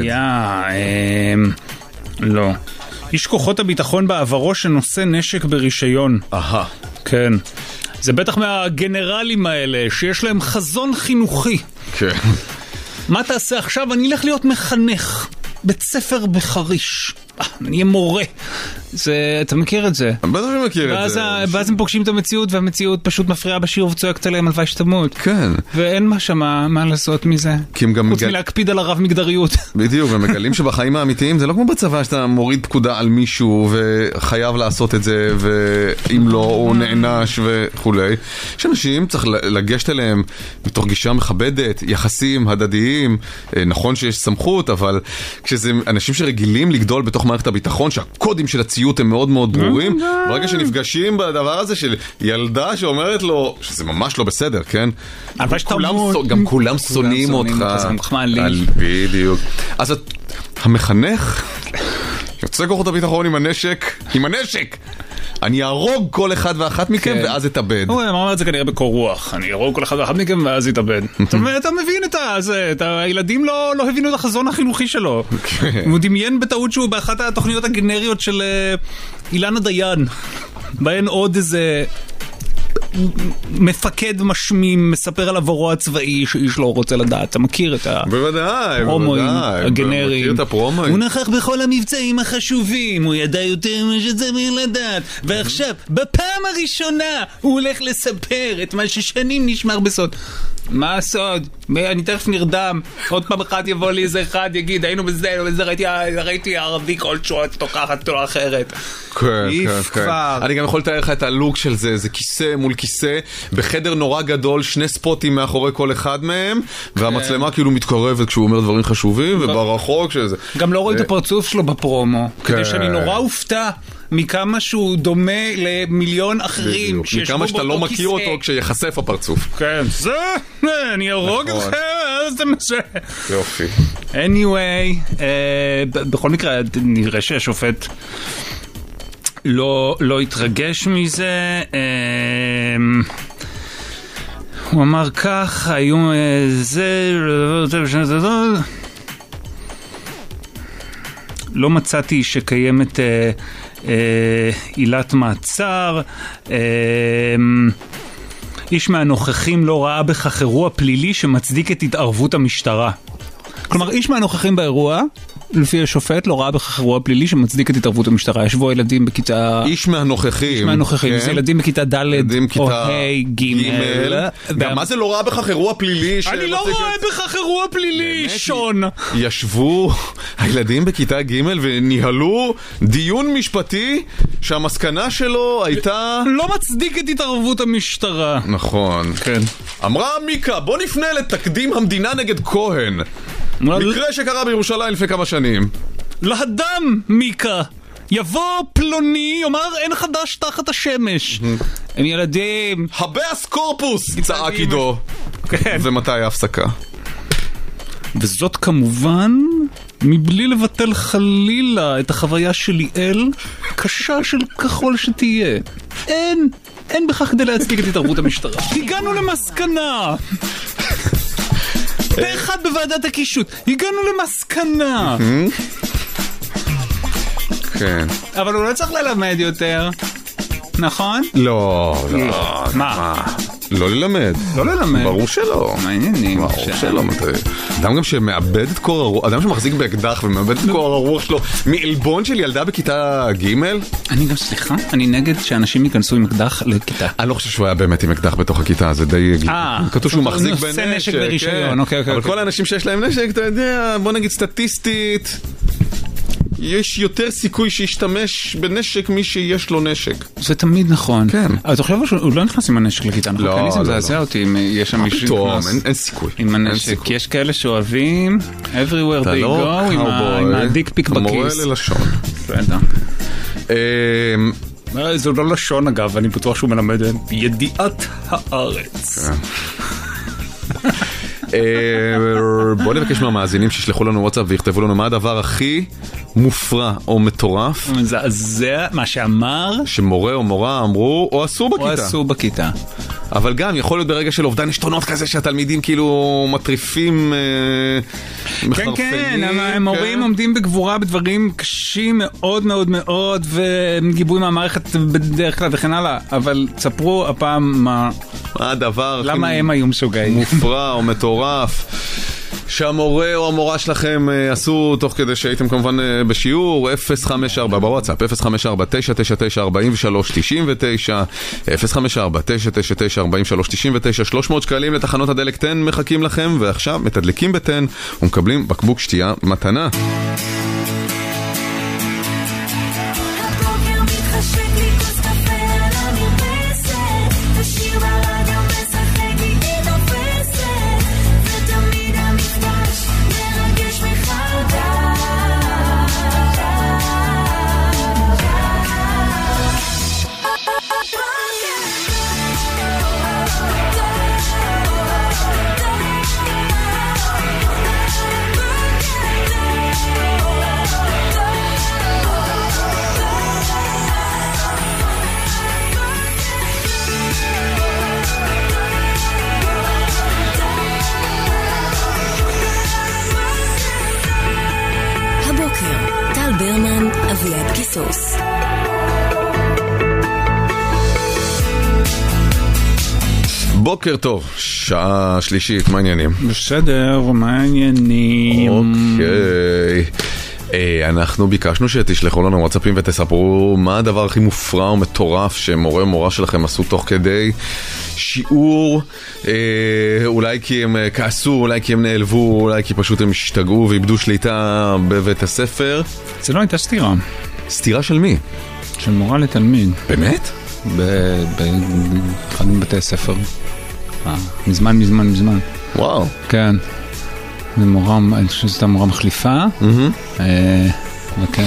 לא. איש כוחות הביטחון בעברו שנושא נשק ברישיון. כן. זה בטח מהגנרלים האלה, שיש להם חזון חינוכי. כן. מה תעשה עכשיו? אני אלך להיות מחנך. בית ספר בחריש. אני אהיה מורה. אתה מכיר את זה? בטח אני מכיר את זה. ואז הם פוגשים את המציאות, והמציאות פשוט מפריעה בשיעור וצועקת עליהם הלוואי שתמות. כן. ואין מה שמה, מה לעשות מזה. חוץ מלהקפיד על הרב מגדריות. בדיוק, ומגלים שבחיים האמיתיים זה לא כמו בצבא שאתה מוריד פקודה על מישהו וחייב לעשות את זה, ואם לא הוא נענש וכולי. יש אנשים, צריך לגשת אליהם מתוך גישה מכבדת, יחסים הדדיים, נכון שיש סמכות, אבל כשזה אנשים שרגילים לגדול בתוך מערכת הביטחון, שהקודים של הציות הם מאוד מאוד ברורים, ברגע שנפגשים בדבר הזה של ילדה שאומרת לו, שזה ממש לא בסדר, כן? גם כולם שונאים אותך. בדיוק. אז המחנך יוצא כוחות הביטחון עם הנשק. אני אהרוג כל אחד ואחת מכם ואז אתאבד. הוא אמר את זה כנראה בקור רוח. אני אהרוג כל אחד ואחת מכם ואז אתאבד. אתה מבין את הילדים לא הבינו את החזון החינוכי שלו. הוא דמיין בטעות שהוא באחת התוכניות הגנריות של אילנה דיין. בהן עוד איזה מפקד משמים מספר על עברו הצבאי שאיש לא רוצה לדעת. אתה מכיר את הפרומואים הגנריים? הוא נכח בכל המבצעים החשובים, הוא ידע יותר מה שצריך לדעת, ועכשיו בפעם הראשונה הוא הולך לספר את מה ששנים נשמר בסוד. מה הסוד? אני תכף נרדם. עוד פעם אחד יבוא לי איזה אחד יגיד היינו בזה, ראיתי ערבי כלשהו תוקחת או אחרת. כן. אני גם יכול לתאר לך את הלוק של זה, זה כיסא מול כיסא בחדר נורא גדול, 2 ספוטים מאחורי כל אחד מהם, והמצלמה כאילו מתקרבת כשהוא אומר דברים חשובים, וברחוק שזה... גם לא רואה את הפרצוף שלו בפרומו, כדי שאני נורא אופתע מכמה שהוא דומה למיליון אחרים שישבו מכמה שאתה לא מכיר אותו כשיחשף הפרצוף. כן, אני ארוג אתכם, אז זה מזה. יופי. anyway, בכל מקרה נראה שהשופט לא התרגש מזה. הוא אמר כך, היו לא מצאתי שקיימת עילת מעצר. איש מהנוכחים לא ראה בכך אירוע פלילי שמצדיק את התערבות המשטרה. כלומר, איש מהנוכחים באירוע, לפי השופט, לא ראה בכך אירוע פלילי שמצדיק את התערבות המשטרה. ישבו ילדים בכיתה... איש מהנוכחים. זה ילדים בכיתה ד' או ה' ג'. גם מה זה לא ראה בכך אירוע פלילי? אני לא רואה בכך אירוע פלילי, שון. ישבו הילדים בכיתה ג' וניהלו דיון משפטי שהמסקנה שלו הייתה... לא מצדיק את התערבות המשטרה. נכון. כן. אמרה מיקה, בוא נפנה לתקדים המדינה נגד כהן. מקרה שקרה בירושלים לפני כמה שנים. להדם, מיקה. יבוא פלוני, יאמר אין חדש תחת השמש. הם ילדים. הבאס קורפוס, צעק עידו. ומתי ההפסקה? וזאת כמובן מבלי לבטל חלילה את החוויה של ליאל, קשה של ככל שתהיה. אין בכך כדי להצדיק את התערבות המשטרה. הגענו למסקנה. באחד בוועדת הקישוט הגענו למסקנה. כן. אבל הוא לא צריך ללמד יותר, נכון? לא. מה? לא ללמד. לא ללמד. ברור שלא. מעניינים. ברור שלא. אדם גם שמאבד את קור הרוח, אדם שמחזיק באקדח ומאבד את קור הרוח שלו מעלבון של ילדה בכיתה ג'. אני גם, סליחה, אני נגד שאנשים ייכנסו עם אקדח לכיתה. אני לא חושב שהוא היה באמת עם אקדח בתוך הכיתה, זה די... כתוב שהוא מחזיק בנשק. נושא נשק ברישיון, אוקיי. אבל כל האנשים שיש להם נשק, אתה יודע, בוא נגיד סטטיסטית, יש יותר סיכוי שישתמש בנשק מי שיש לו נשק. זה תמיד נכון. כן. אבל אתה חושב שהוא לא נכנס עם הנשק לכיתה, נכון? לא. זה עשה אותי אם יש שם מישהו פתאום, אין סיכוי. עם הנשק. יש כאלה שאוהבים everywhere they go עם הדיק פיק בכיס. המורה ללשון. בסדר. זו לא לשון אגב, אני בטוח שהוא מלמד ידיעת הארץ. בוא נבקש מהמאזינים שישלחו לנו וואטסאפ ויכתבו לנו מה הדבר הכי מופרע או מטורף זה מה שאמר שמורה או מורה אמרו או עשו בכיתה. אבל גם יכול להיות ברגע של אובדן עשתונות כזה שהתלמידים כאילו מטריפים מחרפנים. כן, המורים עומדים בגבורה בדברים קשים מאוד מאוד מאוד וגיבוי מהמערכת בדרך כלל וכן הלאה, אבל תספרו הפעם מה הדבר למה הם היו משוגעים מופרע או מטורף שהמורה או המורה שלכם עשו תוך כדי שהייתם כמובן בשיעור. 054 בוואטסאפ 054-999-4399 054-999-4399 300 שקלים לתחנות הדלק 10 מחכים לכם, ועכשיו מתדלקים ב-10 ומקבלים בקבוק שתייה מתנה. בוקר טוב, שעה שלישית, מה העניינים? בסדר, מה העניינים? אוקיי. אנחנו ביקשנו שתשלחו לנו וואטסאפים ותספרו מה הדבר הכי מופרע או מטורף שמורה או מורה שלכם עשו תוך כדי שיעור, אולי כי הם כעסו, אולי כי הם נעלבו, אולי כי פשוט הם השתגעו ואיבדו שליטה בבית הספר. זה לא הייתה סתירה. סתירה של מי? של מורה לתלמיד. באמת? באחד מבתי הספר. מזמן. וואו. כן. זה מורה, אני חושב שזאת מורה מחליפה. וכן.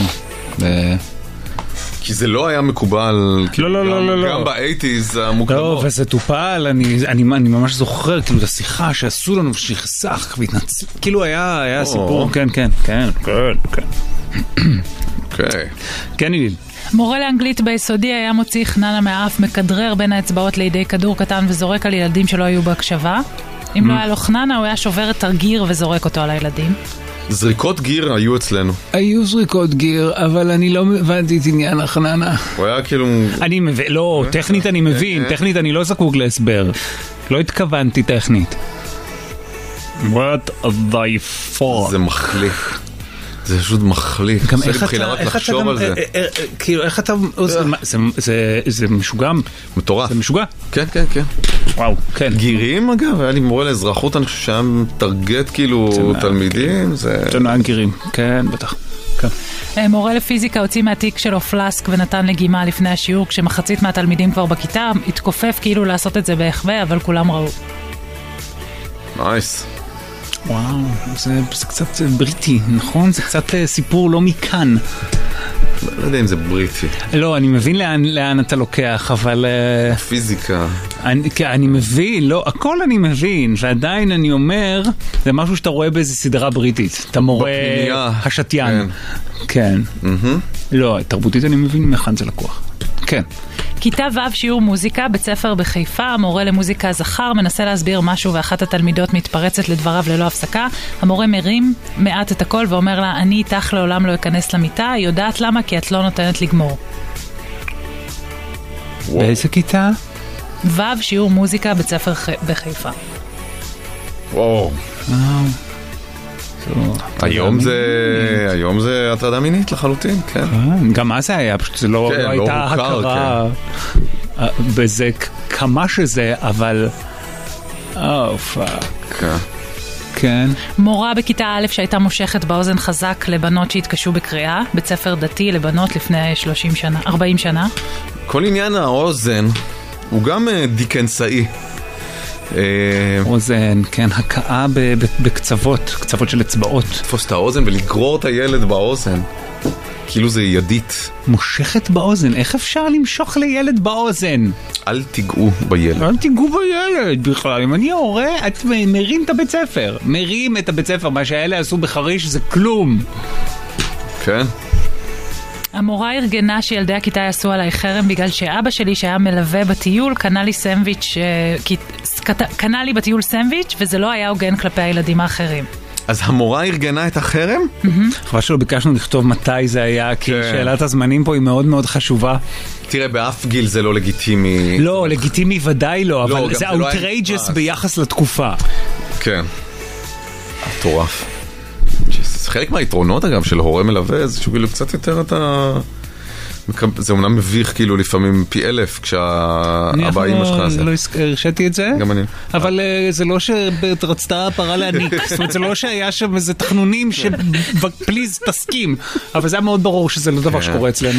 כי זה לא היה מקובל. לא. גם ב-80s המוקדמות. לא, וזה טופל, אני ממש זוכר, כאילו, את השיחה שעשו לנו שחסך והתנצל. כאילו היה סיפור. כן. אוקיי. כן, איליל. מורה לאנגלית ביסודי היה מוציא חננה מהאף, מכדרר בין האצבעות לידי כדור קטן וזורק על ילדים שלא היו בהקשבה. אם לא היה לו חננה, הוא היה שובר את הגיר וזורק אותו על הילדים. זריקות גיר היו אצלנו. היו זריקות גיר, אבל אני לא הבנתי את עניין החננה. הוא היה כאילו... לא, טכנית אני מבין, טכנית אני לא זקוק להסבר. לא התכוונתי טכנית. What thy fuck. זה מחליק. זה פשוט מחליק. גם איך אתה לחשוב על זה. כאילו, איך אתה... זה משוגע. מטורף. זה משוגע. כן, כן, כן. וואו, כן. גירים, אגב, היה לי מורה לאזרחות, אני חושב שהיה מתרגט כאילו תלמידים. זה נועד גירים, כן, בטח. מורה לפיזיקה הוציא מהתיק שלו פלסק ונתן לגימה לפני השיעור, כשמחצית מהתלמידים כבר בכיתה, התכופף כאילו לעשות את זה בהחווה, אבל כולם ראו. נייס. וואו, זה קצת בריטי, נכון? זה קצת סיפור לא מכאן. לא יודע אם זה בריטי. לא, אני מבין לאן אתה לוקח, אבל... פיזיקה. אני מבין, לא, הכל אני מבין, ועדיין אני אומר, זה משהו שאתה רואה באיזה סדרה בריטית. אתה מורה השתיין. כן. לא, תרבותית אני מבין מכאן זה לקוח. כן. כיתה ו' שיעור מוזיקה, בית ספר בחיפה, המורה למוזיקה זכר, מנסה להסביר משהו ואחת התלמידות מתפרצת לדבריו ללא הפסקה. המורה מרים מעט את הכל ואומר לה, אני איתך לעולם לא אכנס למיטה, היא יודעת למה, כי את לא נותנת לגמור. באיזה כיתה? ו' שיעור מוזיקה, בית ספר בחיפה. וואו. היום זה הטרדה מינית לחלוטין, כן. גם מה זה היה? פשוט זה לא הייתה הכרה בזה כמה שזה, אבל פאק. כן. מורה בכיתה א' שהייתה מושכת באוזן חזק לבנות שהתקשו בקריאה, בית ספר דתי לבנות לפני 30 שנה, 40 שנה. כל עניין האוזן הוא גם דיקנסאי. אוזן, כן, הקאה בקצוות, קצוות של אצבעות. תפוס את האוזן ולגרור את הילד באוזן. כאילו זה ידית. מושכת באוזן, איך אפשר למשוך לילד באוזן? אל תיגעו בילד. אל תיגעו בילד בכלל. אם אני הורה, את מרים את הבית ספר. מרים את הבית ספר. מה שהאלה עשו בחריש זה כלום. כן. המורה ארגנה שילדי הכיתה יעשו עליי חרם בגלל שאבא שלי שהיה מלווה בטיול קנה לי סנדוויץ' קנה לי בטיול סנדוויץ' וזה לא היה הוגן כלפי הילדים האחרים. אז המורה ארגנה את החרם? חבל שלא ביקשנו לכתוב מתי זה היה, כי שאלת הזמנים פה היא מאוד מאוד חשובה. תראה, באף גיל זה לא לגיטימי. לא, לגיטימי ודאי לא, אבל זה outrageous ביחס לתקופה. כן. מטורף. זה חלק מהיתרונות אגב של הורה מלווה, זה כאילו קצת יותר אתה... זה אומנם מביך כאילו לפעמים פי 1000 כשהאבא אימא שלך עשה. לא הרשיתי את זה, גם אני. אבל זה לא שרצתה פרה להניק, זאת אומרת זה לא שהיה שם איזה תכנונים שפליז תסכים, אבל זה היה מאוד ברור שזה לא דבר שקורה אצלנו.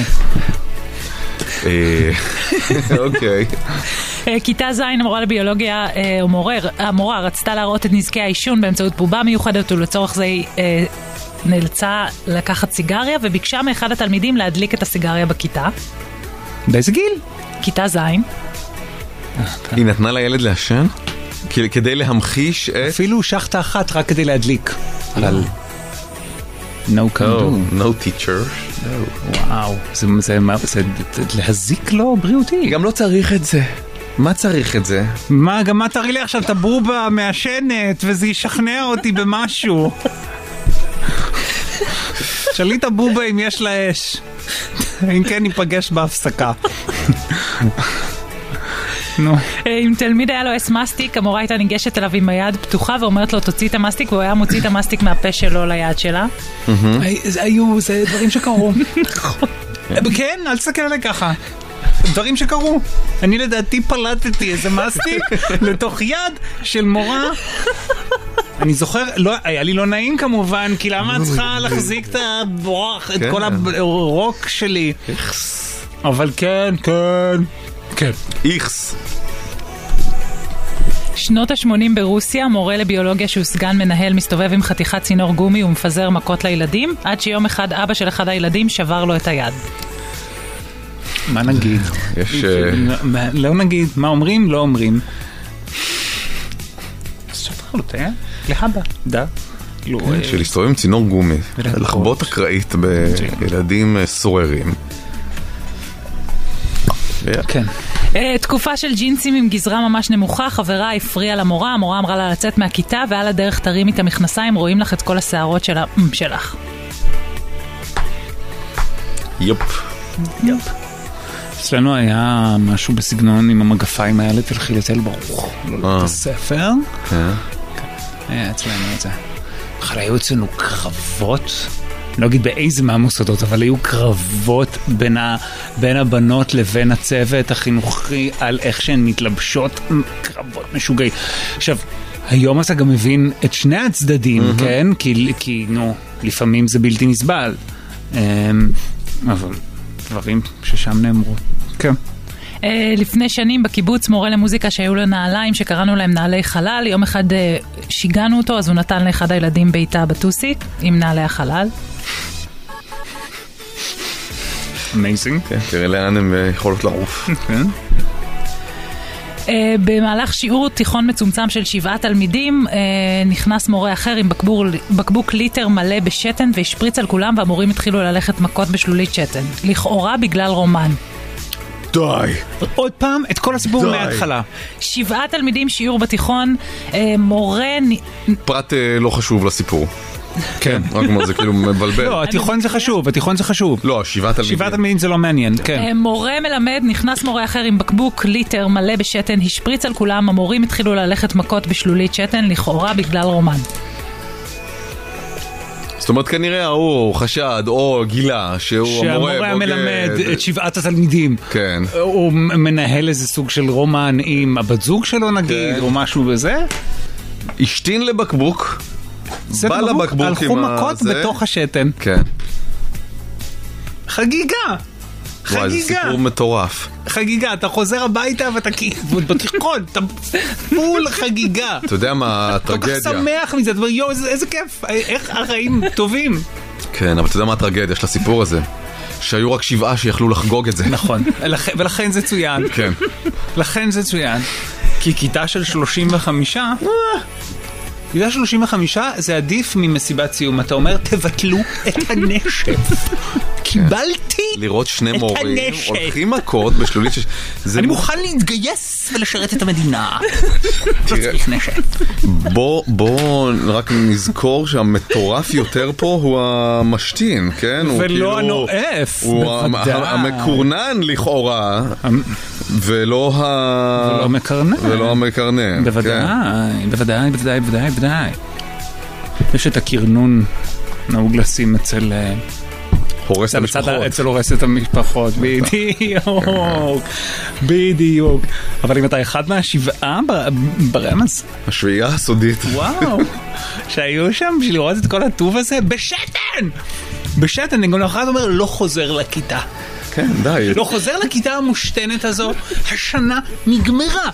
אוקיי. כיתה ז' המורה לביולוגיה, המורה רצתה להראות את נזקי העישון באמצעות בובה מיוחדת ולצורך זה נאלצה לקחת סיגריה וביקשה מאחד התלמידים להדליק את הסיגריה בכיתה. באיזה גיל? כיתה ז'. היא נתנה לילד לעשן? כדי להמחיש את... אפילו שחטה אחת רק כדי להדליק. אבל... No can do. No teacher. וואו. זה להזיק לו בריאותי. גם לא צריך את זה. מה צריך את זה? מה, גם מה תראי לי עכשיו את הבובה מעשנת וזה ישכנע אותי במשהו. שלי את הבובה אם יש לה אש. אם כן ניפגש בהפסקה. אם תלמיד היה לו אס מסטיק, המורה הייתה ניגשת אליו עם היד פתוחה ואומרת לו תוציא את המסטיק, והוא היה מוציא את המסטיק מהפה שלו ליד שלה. זה דברים שקרו. כן, אל תסתכל עליי ככה. דברים שקרו. אני לדעתי פלטתי איזה מסטיק לתוך יד של מורה. אני זוכר, היה לי לא נעים כמובן, כי למה את צריכה להחזיק את כל הרוק שלי? אבל כן. איכס. שנות ה-80 ברוסיה, מורה לביולוגיה שהוא סגן מנהל מסתובב עם חתיכת צינור גומי ומפזר מכות לילדים, עד שיום אחד אבא של אחד הילדים שבר לו את היד. מה נגיד? לא נגיד, מה אומרים? לא אומרים. שבר לו את היד? להבא, דה. של להסתובב עם צינור גומי, לחבוט אקראית בילדים סוררים. כן. תקופה של ג'ינסים עם גזרה ממש נמוכה, חברה הפריעה למורה, המורה אמרה לה לצאת מהכיתה, ועל הדרך תרים את המכנסיים, רואים לך את כל השערות שלך. יופ. אצלנו היה משהו בסגנון עם המגפיים האלה, תלכי לתל ברוך, לא לבית הספר. היה אצלנו את זה. בכלל היו אצלנו קרבות, לא אגיד באיזה מהמוסדות, אבל היו קרבות בין הבנות לבין הצוות החינוכי על איך שהן מתלבשות, קרבות משוגעים. עכשיו, היום אתה גם מבין את שני הצדדים, כן? כי לפעמים זה בלתי נסבל. אבל דברים ששם נאמרו. כן. לפני שנים בקיבוץ מורה למוזיקה שהיו לו נעליים שקראנו להם נעלי חלל, יום אחד שיגענו אותו, אז הוא נתן לאחד הילדים ביתה בטוסיק עם נעלי החלל. אמייזינג. תראה לאן הם יכולות לעוף. במהלך שיעור תיכון מצומצם של 7 תלמידים נכנס מורה אחר עם בקבוק ליטר מלא בשתן והשפריץ על כולם, והמורים התחילו ללכת מכות בשלולית שתן, לכאורה בגלל רומן. די. עוד פעם את כל הסיפור מההתחלה. 7 תלמידים, שיעור בתיכון, מורה... פרט לא חשוב לסיפור. כן. רק כמו זה כאילו מבלבל. לא, התיכון זה חשוב. לא, 7 תלמידים. 7 תלמידים זה לא מעניין, כן. מורה מלמד, נכנס מורה אחר עם בקבוק ליטר מלא בשתן, השפריץ על כולם, המורים התחילו ללכת מכות בשלולית שתן, לכאורה בגלל רומן. זאת אומרת, כנראה הוא חשד או גילה שהמורה מלמד את 7 התלמידים. כן. הוא מנהל איזה סוג של רומן עם הבת זוג שלו נגיד, או משהו בזה. השתין לבקבוק. בא לבקבוק עם הלכו מכות בתוך השתן. כן. חגיגה. וואי, זה סיפור מטורף. חגיגה, אתה חוזר הביתה ואתה בתיכון, אתה פול חגיגה. אתה יודע מה הטרגדיה? כל כך שמח מזה, אתה אומר, יו, איזה כיף, איך החיים טובים. כן, אבל אתה יודע מה הטרגדיה של הסיפור הזה? שהיו רק 7 שיכלו לחגוג את זה. נכון, ולכן זה צוין. כן. לכן זה צוין. כי כיתה של 35... כיתה 35 זה עדיף ממסיבת סיום. אתה אומר, תבטלו את הנשף. קיבלתי לראות 2 מורים הולכים מכות בשלולית. אני מוכן להתגייס ולשרת את המדינה. לא צריך נשף. בוא רק נזכור שהמטורף יותר פה הוא המשתין, כן? ולא הנואף. הוא המקורנן לכאורה, ולא המקרנן. בוודאי. יש את הקרנון נהוג לשים אצל הורסת המשפחות. בדיוק. אבל אם אתה אחד מה7 ברמז, השביעייה הסודית, וואו, שהיו שם בשביל לראות את כל הטוב הזה בשתן, נגון אחד אומר לא חוזר לכיתה. כן, די. לא חוזר לכיתה המושתנת הזו, השנה נגמרה.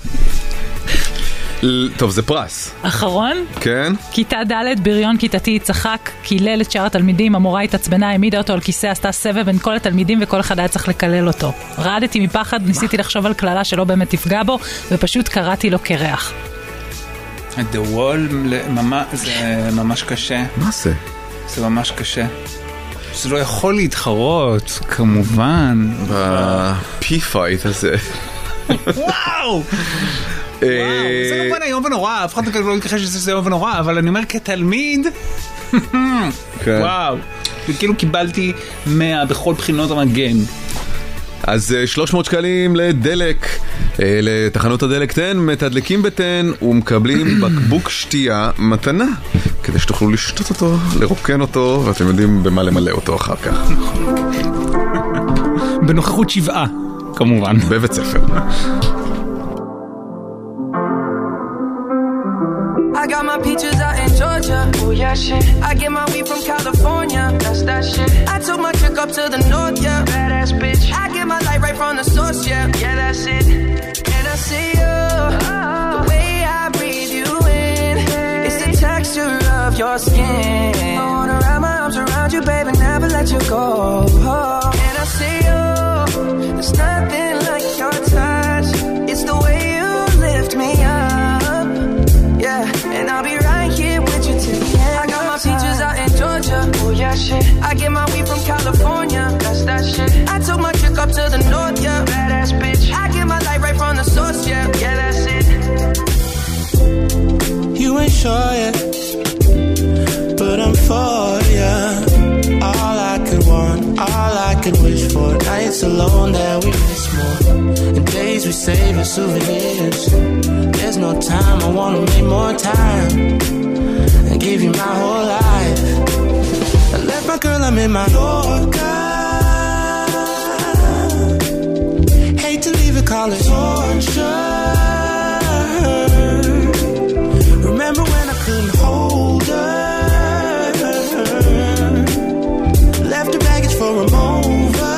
טוב, זה פרס. אחרון? כן. כיתה ד' בריון כיתתי צחק, קילל את שאר התלמידים, המורה התעצבנה, העמידה אותו על כיסא, עשתה סבב בין כל התלמידים וכל אחד היה צריך לקלל אותו. רעדתי מפחד, ניסיתי לחשוב על כללה שלא באמת תפגע בו, ופשוט קראתי לו קרח. The Wall זה ממש קשה. מה זה? זה ממש קשה. זה לא יכול להתחרות, כמובן. בפי-פייט הזה. וואו! זה כמובן היום ונורא, אף אחד לא יתכחש שזה היום ונורא, אבל אני אומר כתלמיד, וואו, כאילו קיבלתי 100 בכל בחינות המגן. אז 300 שקלים לדלק, לתחנות הדלק 10, מתדלקים ב10 ומקבלים בקבוק שתייה מתנה, כדי שתוכלו לשתות אותו, לרוקן אותו, ואתם יודעים במה למלא אותו אחר כך. בנוכחות 7, כמובן. בבית ספר. I got my peaches out in Georgia. Oh yeah, shit. I get my weed from California. That's that shit. I took my chick up to the north, yeah. Badass bitch. I get my light right from the source, yeah. Yeah, that's it. And I see you, the way I breathe you in. It's the texture of your skin. I wanna wrap my arms around you, baby, never let you go. And I see you, there's nothing like your touch. It's the way you lift me up. Yeah, and I'll be right here with you till the end. I got my peaches out in Georgia. Oh yeah, shit. I get my weed from California. That's that shit. I took my chick up to the north, yeah. Badass bitch. sure yet, but I'm for ya. All I could want, all I could wish for. Nights alone that we miss more, and days we save as souvenirs. There's no time, I wanna make more time and give you my whole life. I left my girl, I'm in my Yorker. Hate to leave it, call it torture. Remember when I couldn't hold her? Left her baggage for a mover.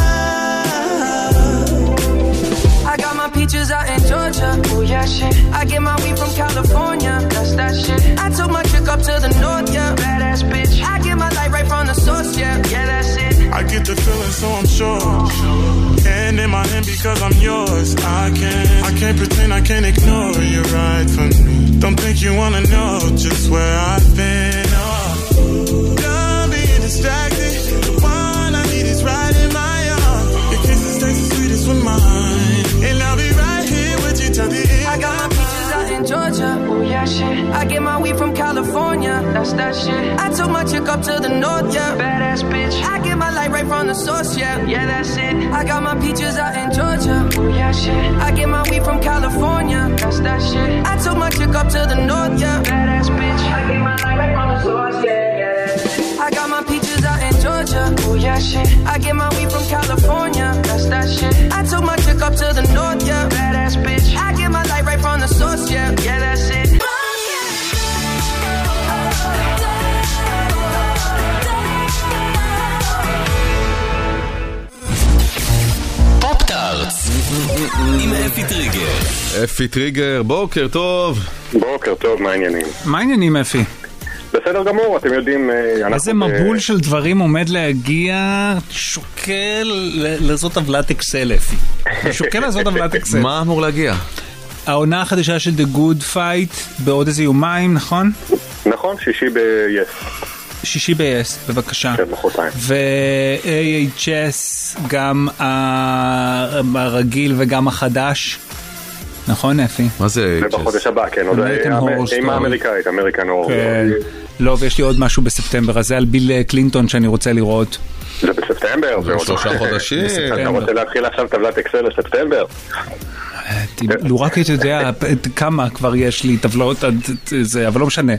I got my peaches out in Georgia. Oh yeah, shit. I get my weed from California. That's that shit. I took my chick up to the north, yeah. Badass bitch. I get my light right from the source, yeah. Yeah, that's it. I get the feeling, so I'm sure. And in my hand because I'm yours. I can't pretend, I can't ignore you right from me. Don't think you wanna know just where I've been. Done being distracted. The one I need is right in my arms. Your kisses taste the sweetest with mine. And I'll be right here with you till the end. I got my peaches out in Georgia. Oh yeah, shit. I get my weed from California. That's that shit. I took my chick up to the north, yeah. Badass bitch. I get my light right from the source, yeah. Yeah, that's it. I got my peaches out in Georgia. Oh yeah, shit. I get my weed from California. That's that shit. I took my chick up to the north, yeah. Badass bitch. I get my light right from the source, yeah. Yeah, I got my peaches out in Georgia. Oh yeah, shit. I get my weed from California. That's that shit. I took my chick up to the north, yeah. Badass bitch. I get my light right from the source, yeah. Yeah, that's it. פופ-טארטס עם אפי טריגר. אפי טריגר, בוקר טוב. בוקר טוב, מה העניינים? מה העניינים אפי? בסדר גמור, אתם יודעים... איזה מבול של דברים עומד להגיע, שוקל לעשות טבלת אקסל אפי. שוקל לעשות טבלת אקסל. מה אמור להגיע? העונה החדשה של The Good Fight בעוד איזה יומיים, נכון? נכון, שישי ב-yes. שישי ב-yes, בבקשה. כן, מחרתיים. ו-AHS גם הרגיל וגם החדש. נכון אפי? מה זה AHS? זה בחודש הבא, כן. אימה אמריקאית, אמריקן הורור. לא, ויש לי עוד משהו בספטמבר, אז זה על ביל קלינטון שאני רוצה לראות. זה בספטמבר? זה 3 חודשים. אתה רוצה להתחיל עכשיו טבלת אקסל לספטמבר? לו רק אתה יודע כמה כבר יש לי טבלות, אבל לא משנה.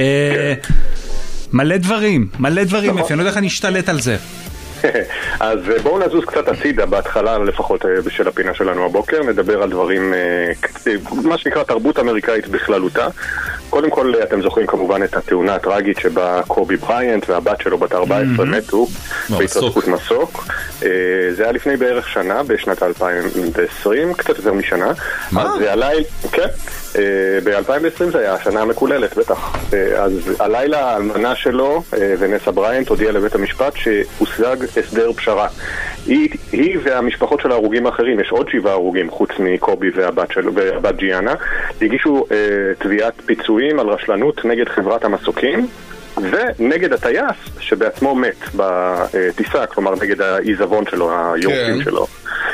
מלא דברים אפי, אני לא יודע איך אני אשתלט על זה. אז בואו נזוז קצת הצידה בהתחלה, לפחות בשל הפינה שלנו הבוקר, נדבר על דברים, מה שנקרא תרבות אמריקאית בכללותה. קודם כל, אתם זוכרים כמובן את התאונה הטרגית שבה קובי בריינט והבת שלו בת 14 מתו בהתרסקות מסוק. זה היה לפני בערך שנה, בשנת 2020, קצת יותר משנה. מה? אז הלילה, כן, ב-2020 זה היה השנה המקוללת, בטח. אז הלילה האלמנה שלו ונסה בריינט הודיעה לבית המשפט שהושג הסדר פשרה. היא והמשפחות של ההרוגים האחרים, יש עוד 7 הרוגים חוץ מקובי והבת ג'יאנה, הגישו תביעת פיצויים על רשלנות נגד חברת המסוקים ונגד הטייס שבעצמו מת בטיסה, כלומר נגד העיזבון שלו, היורקים שלו.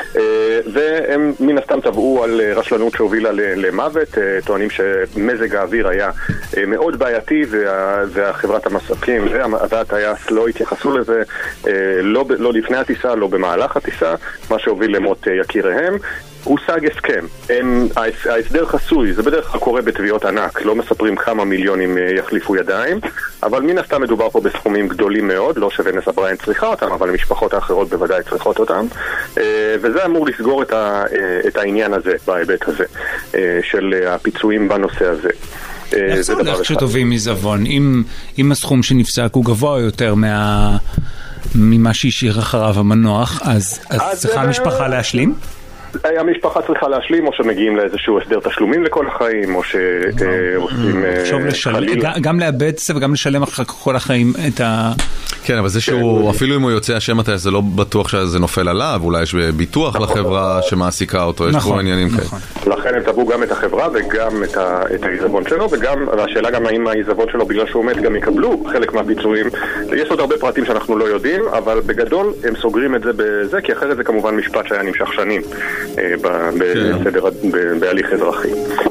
והם מן הסתם טבעו על רשלנות שהובילה למוות, טוענים שמזג האוויר היה מאוד בעייתי והחברת המסוקים והטייס לא התייחסו לזה, לא לפני הטיסה, לא במהלך הטיסה, מה שהוביל למות יקיריהם. הושג הסכם, ההסדר חסוי, זה בדרך כלל קורה בתביעות ענק, לא מספרים כמה מיליונים יחליפו ידיים, אבל מן הסתם מדובר פה בסכומים גדולים מאוד, לא שנסה בריינט צריכה אותם, אבל המשפחות האחרות בוודאי צריכות אותם, וזה אמור לסגור את העניין הזה, בהיבט הזה, של הפיצויים בנושא הזה. איך זה הולך שטובים מזוון? אם הסכום שנפסק הוא גבוה יותר ממה שהשאיר אחריו המנוח, אז צריכה המשפחה להשלים? המשפחה צריכה להשלים, או שמגיעים לאיזשהו הסדר תשלומים לכל החיים, או שעושים חלילה. גם לאבד את זה וגם לשלם אחר כל החיים את ה... כן, אבל זה שהוא, אפילו אם הוא יוצא השם מתי, זה לא בטוח שזה נופל עליו, אולי יש ביטוח לחברה שמעסיקה אותו, יש כל עניינים כאלה. לכן הם תבעו גם את החברה וגם את העיזבון שלו, והשאלה גם האם העיזבון שלו בגלל שהוא מת גם יקבלו חלק מהפיצויים. יש עוד הרבה פרטים שאנחנו לא יודעים, אבל בגדול הם סוגרים את זה בזה, כי אחרת זה כמובן משפט שהיה נמשך שנים בהליך אזרחי.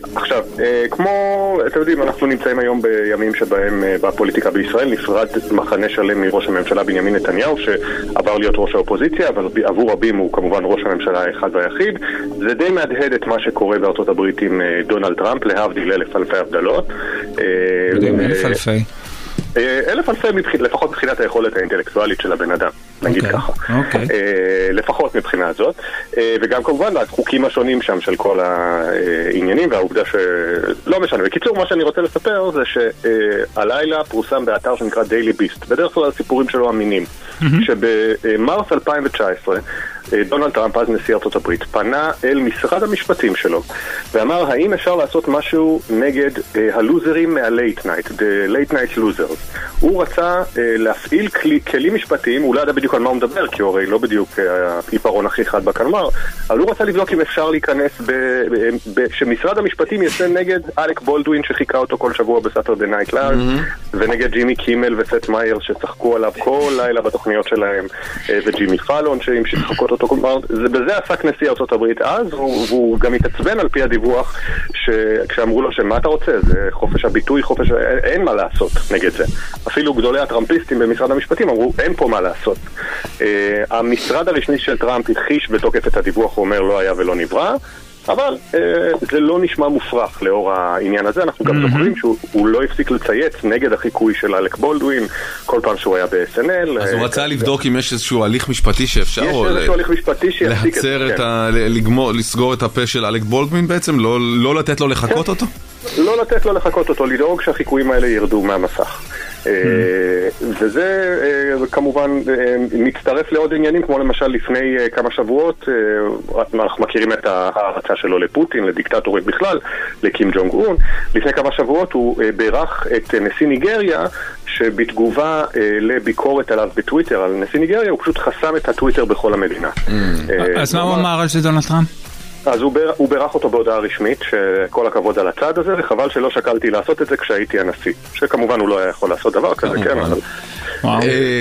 עכשיו, כמו, אתם יודעים, אנחנו נמצאים היום בימים שבהם בפוליטיקה בישראל נפרד מחנה שלם מראש הממשלה בנימין נתניהו, שעבר להיות ראש האופוזיציה, אבל עבור רבים הוא כמובן ראש הממשלה האחד והיחיד. זה די מהדהד את מה שקורה בארצות הברית עם דונלד טראמפ, להבדיל אלף אלפי הבדלות. אלף אלפי. אלף אלפי לפחות מבחינת היכולת האינטלקטואלית של הבן אדם, נגיד ככה. לפחות מבחינה הזאת. וגם כמובן החוקים השונים שם של כל העניינים והעובדה שלא משנה. בקיצור, מה שאני רוצה לספר זה שהלילה פורסם באתר שנקרא Daily Beast. בדרך כלל הסיפורים שלו אמינים. שבמרס 2019 דונלד טראמפ, אז נשיא ארצות הברית, פנה אל משרד המשפטים שלו ואמר, האם אפשר לעשות משהו נגד הלוזרים מה-Late Night, the Late Night Losers. הוא רצה להפעיל כלים משפטיים, הוא לא ידע בדיוק על מה הוא מדבר, כי הוא הרי לא בדיוק העיפרון הכי חד בקלמר, אבל הוא רצה לבדוק אם אפשר להיכנס שמשרד המשפטים יצא נגד אלק בולדווין שחיכה אותו כל שבוע בסאטרדי נייט לייב, ונגד ג'ימי קימל וסט מאייר שצחקו עליו כל לילה בתוכניות שלהם, וג'ימי פאלון שהמשיך לחכות אותו. כלומר, בזה עסק נשיא ארצות הברית אז, והוא גם התעצבן על פי הדיווח כשאמרו לו שמה אתה רוצה, זה חופש הביטוי, אין מה לעשות נגד זה. אפילו גדולי הטראמפיסטים במשרד המשפטים אמרו, אין פה מה לעשות. המשרד הרשמי של טראמפ הכחיש בתוקף את הדיווח, הוא אומר לא היה ולא נברא, אבל זה לא נשמע מופרך לאור העניין הזה. אנחנו גם זוכרים שהוא לא הפסיק לצייץ נגד החיקוי של אלק בולדווין כל פעם שהוא היה ב-SNL. אז הוא רצה לבדוק אם יש איזשהו הליך משפטי שאפשר, יש איזשהו הליך משפטי שיפסיק את זה, לסגור את הפה של אלק בולדווין בעצם, לא לתת לו לחכות אותו? לא לתת לו לחכות אותו, לדאוג שהחיקויים האלה ירדו מהמסך. וזה כמובן מצטרף לעוד עניינים, כמו למשל לפני כמה שבועות אנחנו מכירים את ההרצה שלו לפוטין, לדיקטטורים בכלל, לקים ג'ונג און. לפני כמה שבועות הוא בירך את נשיא ניגריה, שבתגובה לביקורת עליו בטוויטר על נשיא ניגריה הוא פשוט חסם את הטוויטר בכל המדינה. אז מה הוא אמר על זה דונלד טראמפ? אז הוא בירך אותו בהודעה רשמית, שכל הכבוד על הצעד הזה, וחבל שלא שקלתי לעשות את זה כשהייתי הנשיא. שכמובן הוא לא היה יכול לעשות דבר כזה, כן, אבל...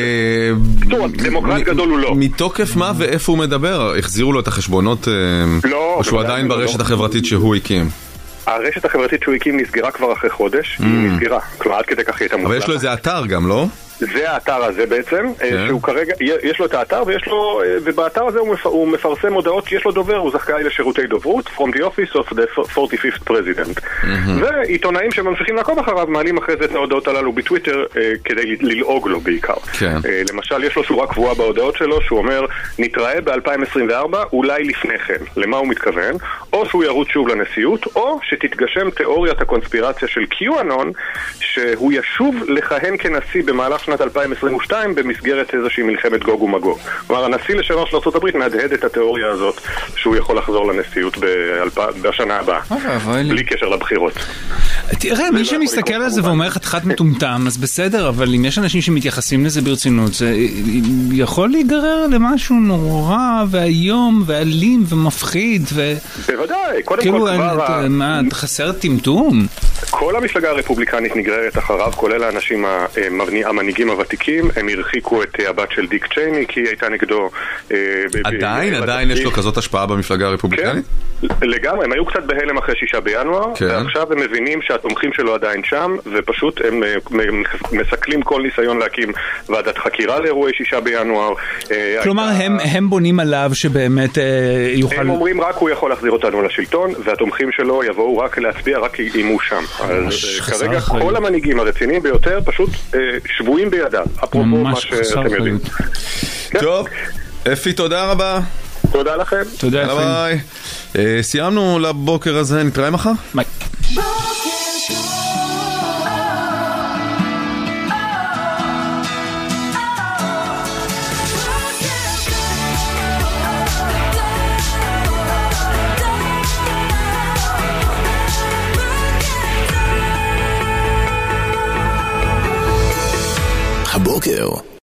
דמוקרט גדול הוא לא. מתוקף מה ואיפה הוא מדבר? החזירו לו את החשבונות, או שהוא עדיין ברשת החברתית שהוא הקים? הרשת החברתית שהוא הקים נסגרה כבר אחרי חודש, היא נסגרה, כלומר עד כדי כך היא הייתה מוצלחת. אבל יש לו איזה אתר גם, לא? זה האתר הזה בעצם, שהוא כרגע, יש לו את האתר ובאתר הזה הוא מפרסם הודעות, יש לו דובר, הוא זכאי לשירותי דוברות, From the Office of the 45th President. ועיתונאים שממשיכים לעקוב אחריו, מעלים אחרי זה את ההודעות הללו בטוויטר, כדי ללעוג לו בעיקר. למשל, יש לו שורה קבועה בהודעות שלו, שהוא אומר, נתראה ב-2024, אולי לפני כן. למה הוא מתכוון? או שהוא ירוץ שוב לנשיאות, או שתתגשם תיאוריית הקונספירציה של קיואנון, שהוא ישוב לכהן כנשיא במהלך שנת 2022 במסגרת איזושהי מלחמת גוג ומגוג. כלומר, הנשיא לשעבר של ארצות הברית מהדהד את התיאוריה הזאת שהוא יכול לחזור לנשיאות בשנה הבאה, בלי קשר לבחירות. תראה, מי שמסתכל על זה ואומר חתיכת מטומטם, אז בסדר, אבל אם יש אנשים שמתייחסים לזה ברצינות, זה יכול להיגרר למשהו נורא ואיום ואלים ומפחיד בוודאי, קודם כל כבר... מה, חסר טמטום? כל המפלגה הרפובליקנית נגררת אחריו, כולל האנשים המנהיגים הוותיקים, הם הרחיקו את הבת של דיק צ'ייני, כי היא הייתה נגדו... עדיין יש לו כזאת השפעה במפלגה הרפובליקנית? לגמרי, הם היו קצת בהלם אחרי 6 בינואר, ועכשיו הם מבינים שהתומכים שלו עדיין שם, ופשוט הם מסכלים כל ניסיון להקים ועדת חקירה לאירועי 6 בינואר. כלומר, הם בונים עליו שבאמת יוכל... הם אומרים רק הוא יכול להחזיר אותנו לשלטון, והתומכים שלו יבואו רק להצביע, רק אם הוא שם. אז כרגע כל המנהיגים הרציניים ביותר פשוט שבויים בידם, אפרופו מה שאתם יודעים. טוב, אפי, תודה רבה. תודה לכם. תודה, אפי. ביי. סיימנו לבוקר הזה, נתראה מחר? ביי. הבוקר